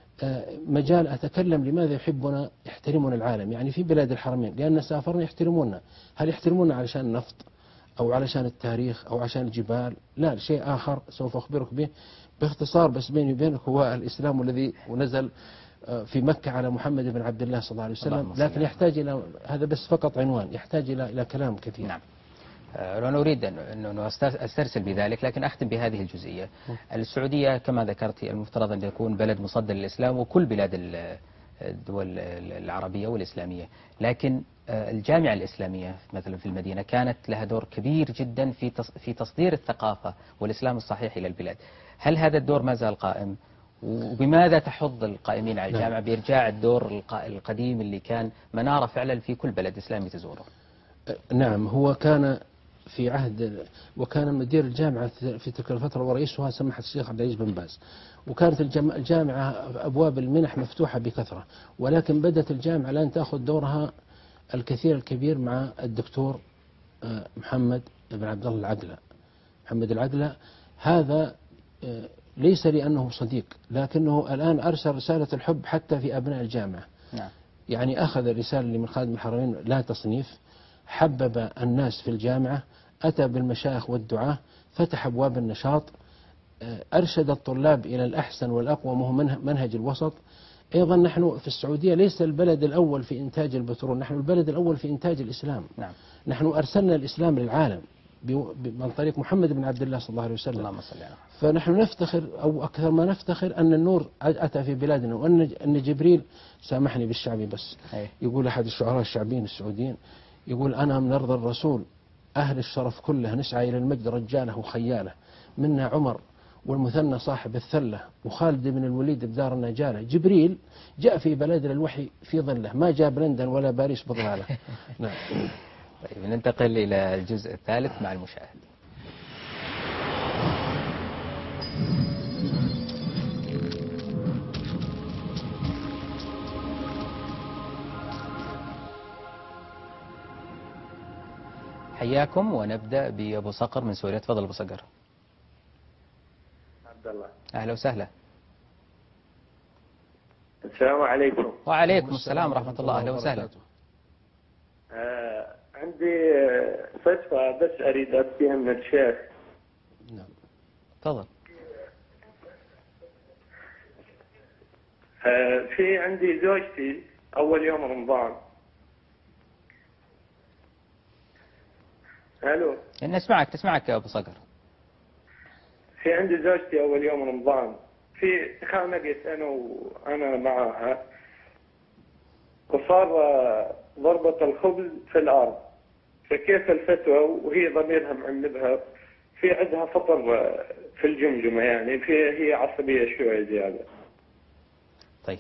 مجال أتكلم لماذا يحبنا يحترمون العالم، يعني في بلاد الحرمين، لأن سافرنا يحترمونا. هل يحترمونا علشان النفط أو علشان التاريخ أو عشان الجبال؟ لا، شيء آخر سوف أخبرك به باختصار، بس بيني وبينك، هو الإسلام الذي ونزل في مكة على محمد بن عبد الله صلى الله عليه وسلم، لكن يحتاج إلى هذا بس فقط عنوان، يحتاج إلى إلى كلام كثير. نعم. أنا أريد أن أسترسل بذلك، لكن أختم بهذه الجزئية. السعودية كما ذكرت المفترض أن تكون بلد مصدر للإسلام وكل بلاد الدول العربية والإسلامية، لكن الجامعة الإسلامية مثلا في المدينة كانت لها دور كبير جدا في في تصدير الثقافة والإسلام الصحيح إلى البلاد. هل هذا الدور ما زال قائم؟ وبماذا تحض القائمين على الجامعة بإرجاع الدور القديم اللي كان منارة فعلا في كل بلد إسلامي تزوره؟ نعم، هو كان في عهد، وكان مدير الجامعة في تلك الفترة ورئيسها سماحة الشيخ عبد العزيز بن باز، وكانت الجامعة أبواب المنح مفتوحة بكثرة، ولكن بدأت الجامعة الآن تأخذ دورها الكثير الكبير مع الدكتور محمد بن عبد الله العقلة. محمد العقلة هذا ليس لأنه صديق، لكنه الآن أرسل رسالة الحب حتى في أبناء الجامعة. نعم. يعني أخذ الرسالة من خادم الحرمين لا تصنيف، حبب الناس في الجامعة، أتى بالمشايخ والدعاة، فتح أبواب النشاط، أرشد الطلاب إلى الأحسن والأقوى وهو منهج الوسط. أيضا نحن في السعودية ليس البلد الأول في إنتاج البترول، نحن البلد الأول في إنتاج الإسلام. نعم. نحن أرسلنا الإسلام للعالم، عن طريق محمد بن عبد الله صلى الله عليه وسلم. اللهم صل على. فنحن نفتخر أو أكثر ما نفتخر أن النور أتى في بلادنا، وأن أن جبريل، سامحني بالشعبي بس، أي. يقول أحد الشعراء الشعبيين السعوديين، يقول: أنا من أرض الرسول أهل الشرف كله، نسعى إلى المجد رجاله وخياله، منا عمر والمثنى صاحب الثلة، وخالد بن الوليد بدار النجالة. جبريل جاء في بلادنا الوحي في ظله، ما جاء بلندن ولا باريس بظلاله. نعم. طيب ننتقل إلى الجزء الثالث مع المشاهد. حياكم، ونبدأ بأبو صقر من سوريا. تفضل أبو صقر. عبد الله. أهلا وسهلا. السلام عليكم. وعليكم السلام ورحمة الله. أهلا وسهلا. آه عندي فتوى بس أريد أفتيها من الشيخ. نعم. تفضل. آه في عندي زوجتي أول يوم رمضان. الو. نسمعك نسمعك يا أبو صقر. في عندي زوجتي أول يوم رمضان، في تخانقت أنا وأنا معها، وصار ضربة الخبز في الأرض. فكيف الفتوى وهي ضميرها معنبها، في عندها فطر في الجمجمة، يعني في هي عصبية شوية زيادة. طيب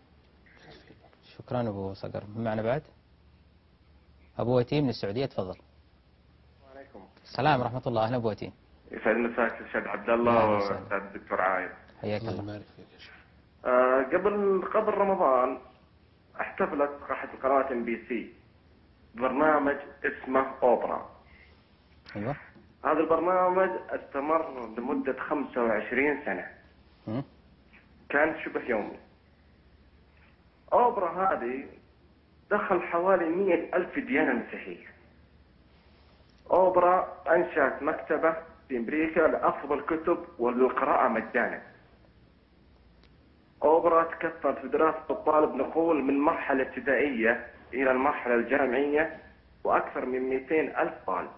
شكرا أبو صقر. من معنا بعد؟ أبو وتيم من السعودية. تفضل. عليكم السلام ورحمة الله. أهلا أبو وتيم. يسعد مساك الشيخ عبد الله واستاذ الدكتور عايد. حياك الله. آه قبل قبل رمضان احتفلت احد قنوات ام بي سي برنامج اسمه اوبرا. ايوه. هذا البرنامج استمر لمدة خمسة وعشرين سنة. م? كان شبه يومي. اوبرا هذه دخل حوالي مئة ألف ديانة مسيحية. اوبرا انشأت مكتبة في امريكا لافضل كتب وللقراءة مجانا. اوبرا تكفل في دراسة الطالب نقول من مرحلة ابتدائية الى المرحلة الجامعية، واكثر من مئتين ألف طالب.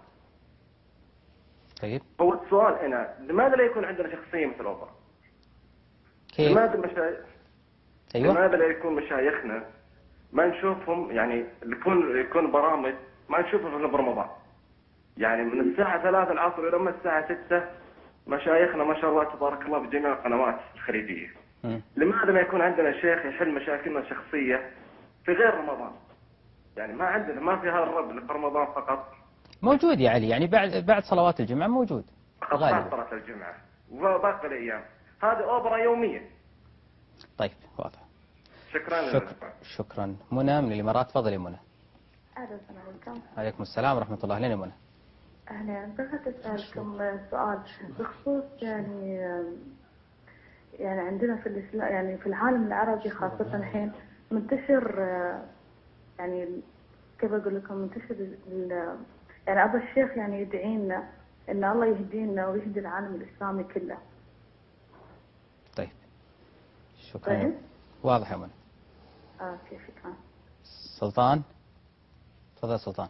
طيب. هو السؤال هنا، لماذا لا يكون عندنا شخصية مثل اوبرا؟ كيف؟ لماذا مشا... أيوة. لماذا لا يكون مشايخنا ما نشوفهم، يعني يكون يكون برامج ما نشوفهم الا برمضان؟ يعني من الساعة ثلاثة العصر إلى ما الساعة ستة مشايخنا ما شاء الله تبارك الله بجميع القنوات الخليجية. م. لماذا ما يكون عندنا شيخ يحل مشاكلنا الشخصية في غير رمضان؟ يعني ما عندنا، ما في هذا الرب اللي في رمضان فقط. موجود يا علي، يعني بعد بعد صلوات الجمعة موجود غالبا صلاة الجمعة وباقي الأيام. هذه أوبرا يومية. طيب واضح. شكرا. شك... شكرا. منى من الإمارات. تفضل يا منى. أهلا السلام عليكم. عليكم السلام ورحمة الله. أهلا يا منى. أهلا. بغيت أسألكم سؤال بخصوص يعني يعني عندنا في الإسلام، يعني في العالم العربي خاصة الحين منتشر، يعني كيف أقول لكم، منتشر يعني أبا الشيخ يعني يدعينا إن الله يهدينا ويهدي العالم الإسلامي كله. طيب شكرا. طيب. واضح يا منى. آه كيف شكرا. سلطان. تفضل سلطان.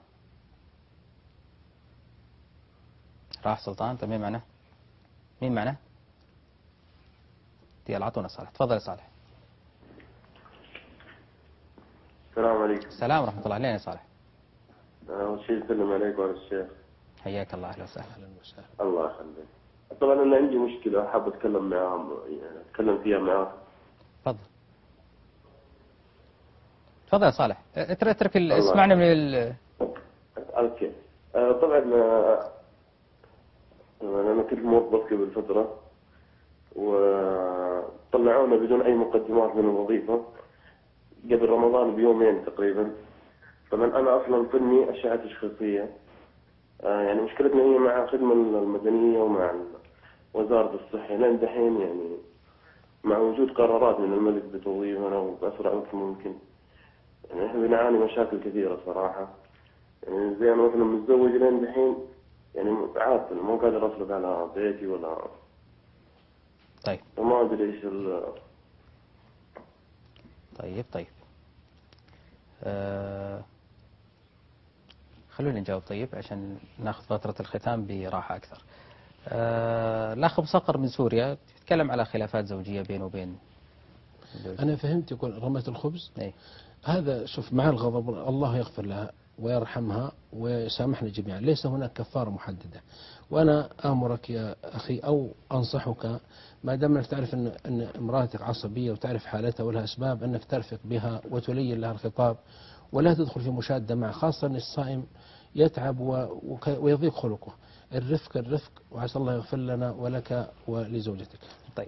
راح سلطان. طيب مين معنا؟ مين معنا؟ يلا عطونا صالح. تفضل يا صالح. السلام عليكم. السلام ورحمة الله. علينا يا صالح. أول شيء أسلم عليك وعلى الشيخ. حياك الله. أهلا وسهلا. الله يخليك. طبعا أنا عندي مشكلة حاب أتكلم معاهم، يعني أتكلم فيها معاك. تفضل. تفضل يا صالح. اترك اترك اسمعنا من ال. اوكي. آه طبعا انا كنت موظف قبل فتره وطلعونا بدون اي مقدمات من الوظيفه قبل رمضان بيومين تقريبا. طبعا انا اصلا فني اشعه تشخيصيه. آه يعني مشكلتنا هي مع الخدمه المدنيه ومع وزاره الصحه لين دحين، يعني مع وجود قرارات من الملك بتوظيفنا وباسرع وقت ممكن. يعني احنا بنعاني مشاكل كثيرة صراحة. يعني زي انا مثلا متزوج لين دحين، يعني عاطل مو قادر اصرف على بيتي ولا. طيب. وما ادري ايش ال. طيب طيب. آه خلونا نجاوب طيب عشان ناخذ فترة الختام براحة أكثر. آه الأخ أبو صقر من سوريا يتكلم على خلافات زوجية بينه وبين زوجته. أنا فهمت يقول رمة الخبز. أي. هذا شوف مع الغضب الله يغفر لها ويرحمها ويسامحنا جميعا، ليس هناك كفارة محددة. وأنا آمرك يا أخي أو أنصحك ما دام أنك تعرف أن, أن امرأتك عصبية وتعرف حالتها ولها أسباب أنك ترفق بها وتلين لها الخطاب ولا تدخل في مشادة معه، خاصة أن الصائم يتعب ويضيق خلقه. الرفق الرفق وعسى الله يغفر لنا ولك ولزوجتك. طيب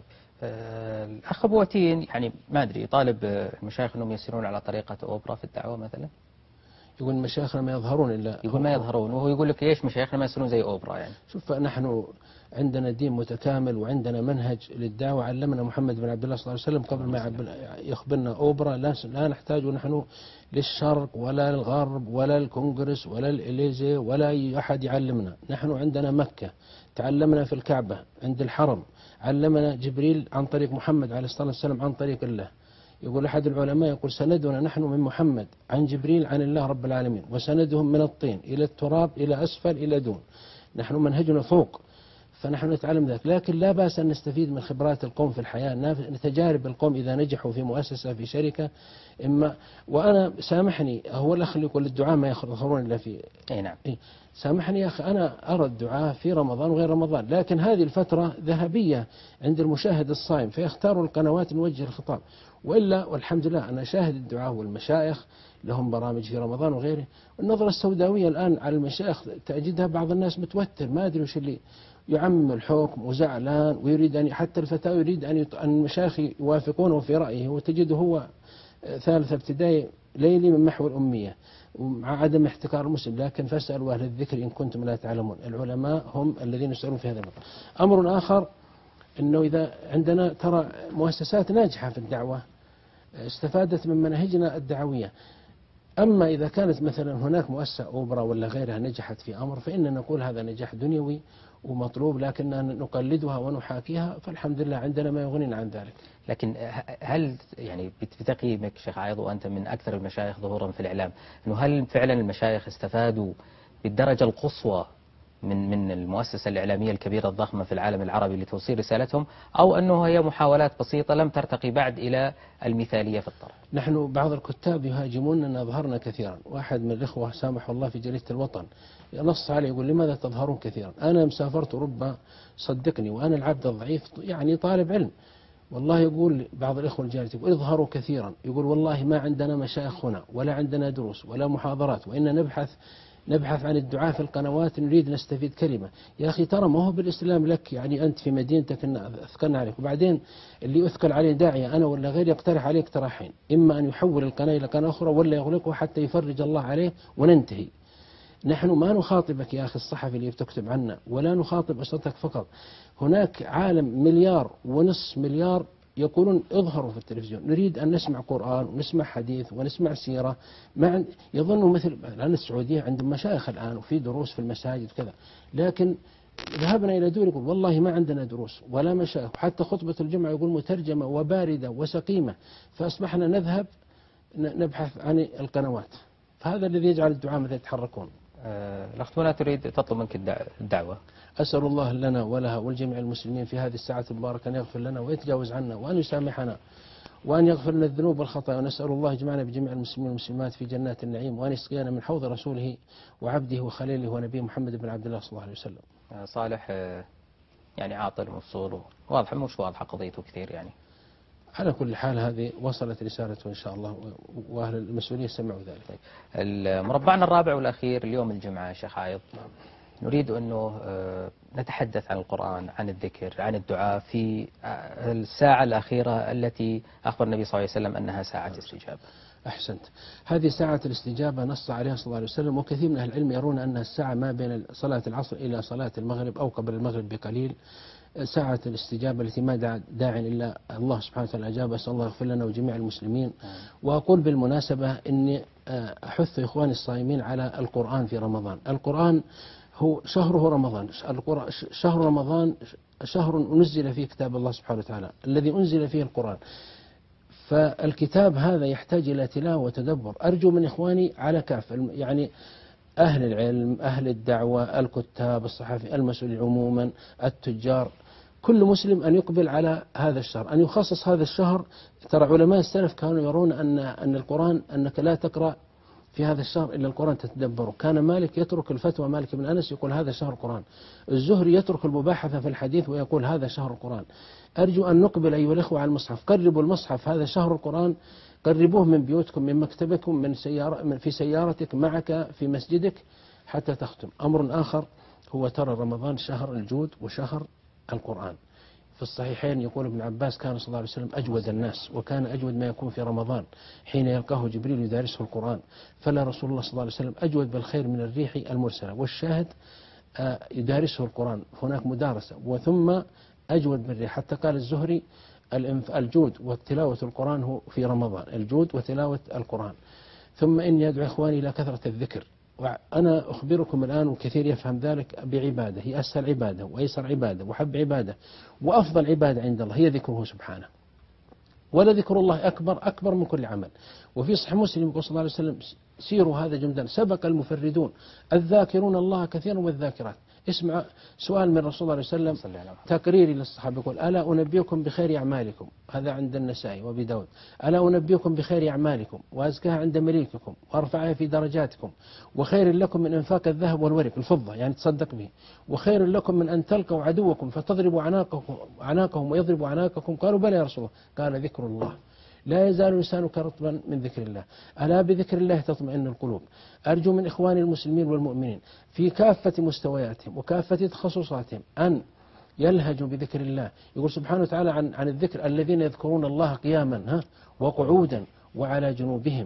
آه الأخ أبو وتين يعني ما أدري طالب المشايخ أنهم يسيرون على طريقة أوبرا في الدعوة مثلا. يقول مشايخنا ما يظهرون إلا يقول ما يظهرون، وهو يقول لك ليش مشايخنا ما يصيرون زي أوبرا يعني. شوف نحن عندنا دين متكامل وعندنا منهج للدعوة علمنا محمد بن عبد الله صلى الله عليه وسلم قبل ما يخبرنا أوبرا. لا, لا نحتاج نحن للشرق ولا للغرب ولا الكونغرس ولا الإليزي ولا أي أحد يعلمنا. نحن عندنا مكة تعلمنا في الكعبة عند الحرم، علمنا جبريل عن طريق محمد عليه الصلاة والسلام عن طريق الله. يقول أحد العلماء يقول سندنا نحن من محمد عن جبريل عن الله رب العالمين، وسندهم من الطين إلى التراب إلى أسفل إلى دون. نحن منهجنا فوق، فنحن نتعلم ذلك. لكن لا بأس أن نستفيد من خبرات القوم في الحياة، تجارب القوم إذا نجحوا في مؤسسة في شركة إما. وأنا سامحني هو الأخ اللي يقول الدعاء ما يخرون إلا في أي نعم. إيه سامحني يا أخي أنا أرى الدعاء في رمضان وغير رمضان، لكن هذه الفترة ذهبية عند المشاهد الصائم فيختاروا القنوات نوجه الخطاب. وإلا والحمد لله أنا شاهد الدعاء والمشايخ لهم برامج في رمضان وغيره. النظرة السوداوية الآن على المشايخ تجدها بعض الناس متوتر ما أدري وش اللي يعمم الحكم وزعلان ويريد أن حتى الفتاوى يريد أن المشايخ يوافقونه في رأيه، وتجده هو ثالث ابتدائي ليلي من محو الأمية ومع عدم احتكار المسلم. لكن فاسألوا أهل الذكر إن كنتم لا تعلمون، العلماء هم الذين يسألون في هذا الأمر. أمر آخر أنه إذا عندنا ترى مؤسسات ناجحة في الدعوة استفادت من مناهجنا الدعوية. أما إذا كانت مثلا هناك مؤسسة أوبرا ولا غيرها نجحت في أمر فإننا نقول هذا نجاح دنيوي ومطلوب، لكننا نقلدها ونحاكيها، فالحمد لله عندنا ما يغنينا عن ذلك. لكن هل يعني بتقييمك شيخ عايض وأنت من أكثر المشايخ ظهورا في الإعلام أنه هل فعلا المشايخ استفادوا بالدرجة القصوى من من المؤسسة الإعلامية الكبيرة الضخمة في العالم العربي لتوصيل رسالتهم، أو أنه هي محاولات بسيطة لم ترتقي بعد إلى المثالية في الطرح؟ نحن بعض الكتاب يهاجمون أن أظهرنا كثيرا. واحد من الإخوة سامحه الله في جريدة الوطن نص عليه يقول لماذا تظهرون كثيرا؟ أنا مسافرت أوروبا صدقني وأنا العبد الضعيف يعني طالب علم، والله يقول بعض الإخوة الجالسين يقول اظهروا كثيرا، يقول والله ما عندنا مشايخ هنا ولا عندنا دروس ولا محاضرات، وإن نبحث نبحث عن الدعاء في القنوات نريد نستفيد كلمة. يا أخي ترى ما هو بالإسلام لك يعني أنت في مدينتك أثقلنا عليك، وبعدين اللي أثقل عليه داعية أنا ولا غير يقترح عليه اقتراحين، إما أن يحول القناة إلى قناة أخرى ولا يغلقه حتى يفرج الله عليه وننتهي. نحن ما نخاطبك يا أخي الصحفي اللي بتكتب عنا ولا نخاطب أسرتك فقط، هناك عالم مليار ونصف مليار يقولون اظهروا في التلفزيون، نريد أن نسمع قرآن ونسمع حديث ونسمع سيرة. ما يظنوا مثل الآن السعودية عندهم مشايخ الآن وفي دروس في المساجد وكذا، لكن ذهبنا إلى دول يقول والله ما عندنا دروس ولا مشايخ، حتى خطبة الجمعة يقول مترجمة وباردة وسقيمة، فأصبحنا نذهب نبحث عن القنوات، فهذا الذي يجعل الدعاء مثل يتحركون. الأخت منى تريد تطلب منك الدعوة. أسأل الله لنا ولها ولجميع المسلمين في هذه الساعة المباركة أن يغفر لنا ويتجاوز عنا وأن يسامحنا وأن يغفر لنا الذنوب والخطايا، ونسأل الله يجمعنا بجميع المسلمين والمسلمات في جنات النعيم وأن يسقينا من حوض رسوله وعبده وخليله ونبيه محمد بن عبد الله صلى الله عليه وسلم. صالح يعني عاطل وصول واضح مش واضحة قضيته كثير يعني. على كل حال هذه وصلت رسالته إن شاء الله وأهل المسؤولية سمعوا ذلك. مربعنا الرابع والأخير اليوم الجمعة شيخ عايض، نريد أنه نتحدث عن القرآن، عن الذكر، عن الدعاء في الساعة الأخيرة التي أخبر النبي صلى الله عليه وسلم أنها ساعة استجابة. أحسنت. هذه ساعة الاستجابة نص عليها صلى الله عليه وسلم، وكثير من أهل العلم يرون أنها الساعة ما بين صلاة العصر إلى صلاة المغرب أو قبل المغرب بقليل، ساعة الاستجابة التي ما داع إلا الله سبحانه وتعالى أجاب. أسأل الله يغفر لنا وجميع المسلمين. وأقول بالمناسبة أني أحث إخواني الصائمين على القرآن في رمضان. القرآن هو شهره رمضان، شهر رمضان شهر أنزل فيه كتاب الله سبحانه وتعالى الذي أنزل فيه القرآن، فالكتاب هذا يحتاج إلى تلاوة وتدبر. أرجو من إخواني على كاف يعني أهل العلم، أهل الدعوة، الكتاب، الصحفي، المسؤولين عموما، التجار، كل مسلم أن يقبل على هذا الشهر، أن يخصص هذا الشهر. ترى علماء السلف كانوا يرون أن أن القرآن أنك لا تقرأ في هذا الشهر إلا القرآن تتدبره. كان مالك يترك الفتوى، مالك بن أنس يقول هذا شهر القرآن. الزهري يترك المباحثة في الحديث ويقول هذا شهر القرآن. أرجو أن نقبل أيها الإخوة على المصحف. قربوا المصحف، هذا شهر القرآن. قربوه من بيوتكم، من مكتبكم، من سيارة، من في سيارتك، معك في مسجدك حتى تختم. أمر آخر هو ترى رمضان شهر الجود وشهر القرآن. في الصحيحين يقول ابن عباس كان صلى الله عليه وسلم أجود الناس، وكان أجود ما يكون في رمضان حين يلقاه جبريل يدارسه القرآن. فلا رسول الله صلى الله عليه وسلم أجود بالخير من الريح المرسلة. والشاهد يدارسه القرآن، هناك مدارسة. وثم أجود بالريح، حتى قال الزهري الجود وتلاوة القرآن هو في رمضان، الجود وتلاوة القرآن. ثم إني أدعو إخواني إلى كثرة الذكر. وأنا أخبركم الآن، وكثير يفهم ذلك، بعبادة هي أسهل عبادة وأيسر عبادة وحب عبادة وأفضل عبادة عند الله هي ذكره سبحانه. ولا ذكر الله أكبر أكبر من كل عمل. وفي صحيح مسلم يقول صلى الله عليه وسلم سيروا هذا جمدا سبق المفردون الذاكرون الله كثيرا والذاكرات. اسمع سؤال من رسول الله صلى الله عليه وسلم تقريري للصحابة، يقول ألا أنبئكم بخير أعمالكم، هذا عند النسائي وأبي داود، ألا أنبئكم بخير أعمالكم وأزكاها عند مليككم وأرفعها في درجاتكم وخير لكم من إنفاق الذهب والورق الفضة يعني تصدق به، وخير لكم من أن تلقوا عدوكم فتضربوا عناقهم, عناقهم ويضربوا عناقكم. قالوا بلى يا رسول الله. قال ذكر الله، لا يزال لسانك رطبا من ذكر الله، ألا بذكر الله تطمئن القلوب. أرجو من إخواني المسلمين والمؤمنين في كافة مستوياتهم وكافة تخصصاتهم أن يلهجوا بذكر الله. يقول سبحانه وتعالى عن, عن الذكر الذين يذكرون الله قياما ها وقعودا وعلى جنوبهم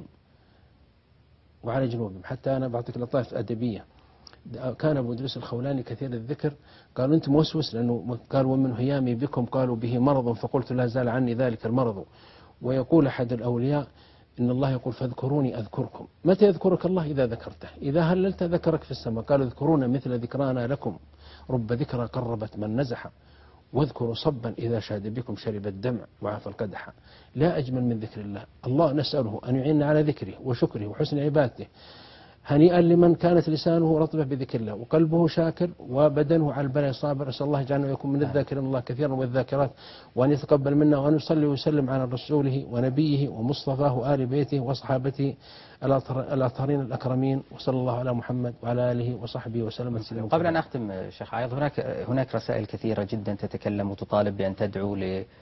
وعلى جنوبهم. حتى أنا بعطيك لطائف أدبية. كان أبو إدريس الخولاني كثير الذكر، قالوا أنت موسوس، لأنه قال ومن هيامي بكم قالوا به مرض فقلت لا زال عني ذلك المرض. ويقول أحد الأولياء إن الله يقول فاذكروني أذكركم. متى يذكرك الله؟ إذا ذكرته. إذا هللت ذكرك في السماء. قالوا اذكرونا مثل ذكرانا لكم، رب ذكرى قربت من نزح، واذكروا صبا إذا شاد بكم شرب الدمع وعاف القدح. لا أجمل من ذكر الله. الله نسأله أن يعيننا على ذكره وشكره وحسن عبادته. هنيئا لمن كانت لسانه رطبة بذكر الله وقلبه شاكر وبدنه على البلاء صابر. أسأل الله جعلنا ويكون من الذاكرين الله كثيرا والذاكرات، وأن يتقبل منا، وأن يصلي ويسلم على رسوله ونبيه ومصطفاه وآل بيته وصحابته الأطهرين الأكرمين، وصلى الله على محمد وعلى آله وصحبه وسلم. قبل أن أختم شيخ عايض، هناك هناك رسائل كثيرة جدا تتكلم وتطالب بأن تدعو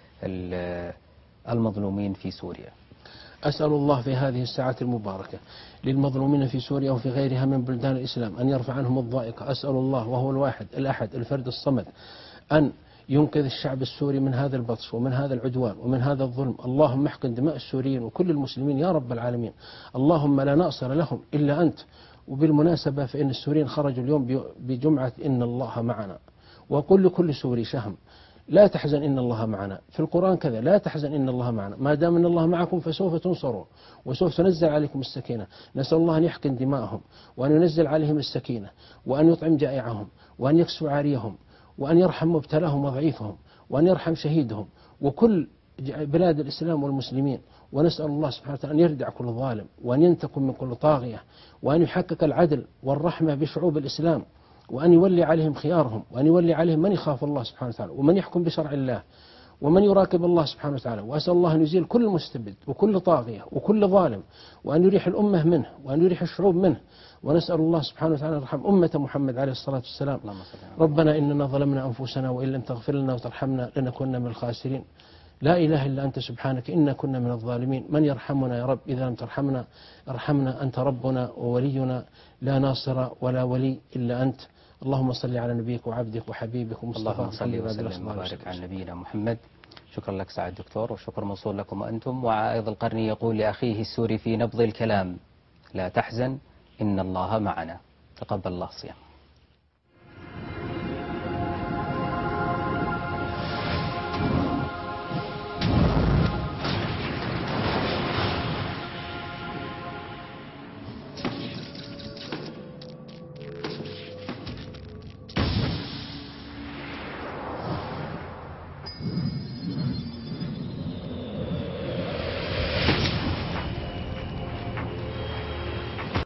للمظلومين في سوريا. أسأل الله في هذه الساعة المباركة للمظلومين في سوريا وفي غيرها من بلدان الإسلام أن يرفع عنهم الضائقة. أسأل الله وهو الواحد الأحد الفرد الصمد أن ينقذ الشعب السوري من هذا البطش ومن هذا العدوان ومن هذا الظلم. اللهم احقن دماء السوريين وكل المسلمين يا رب العالمين. اللهم لا ناصر لهم إلا أنت. وبالمناسبة فإن السوريين خرجوا اليوم بجمعة إن الله معنا، وقل لكل سوري شهم لا تحزن إن الله معنا. في القرآن كذا لا تحزن إن الله معنا، ما دام إن الله معكم فسوف تنصروا وسوف تنزل عليكم السكينة. نسأل الله أن يحقن دماءهم وأن ينزل عليهم السكينة وأن يطعم جائعهم وأن يكسو عاريهم وأن يرحم مبتلاهم وضعيفهم وأن يرحم شهيدهم وكل بلاد الإسلام والمسلمين. ونسأل الله سبحانه وتعالى أن يردع كل ظالم وأن ينتقم من كل طاغية وأن يحقق العدل والرحمة بشعوب الإسلام، وأن يولي عليهم خيارهم، وأن يولي عليهم من يخاف الله سبحانه وتعالى ومن يحكم بشرع الله ومن يراقب الله سبحانه وتعالى. وأسأل الله أن يزيل كل مستبد وكل طاغية وكل ظالم، وأن يريح الأمة منه وأن يريح الشعوب منه. ونسأل الله سبحانه وتعالى يرحم أمة محمد عليه الصلاة والسلام. ربنا إننا ظلمنا أنفسنا وإن لم تغفر لنا وترحمنا لنكونن من الخاسرين. لا إله إلا أنت سبحانك إنا كنا من الظالمين. من يرحمنا يا رب؟ إذا لم ترحمنا ارحمنا، أنت ربنا وولينا، لا ناصر ولا ولي إلا أنت. اللهم صل على نبيك وعبدك وحبيبك ومصطفاك. اللهم صل وسلم وبارك على نبينا محمد. شكرا لك سعد دكتور، وشكر موصول لكم أنتم. وعائض القرني يقول لأخيه السوري في نبض الكلام لا تحزن إن الله معنا. تقبل الله صيام.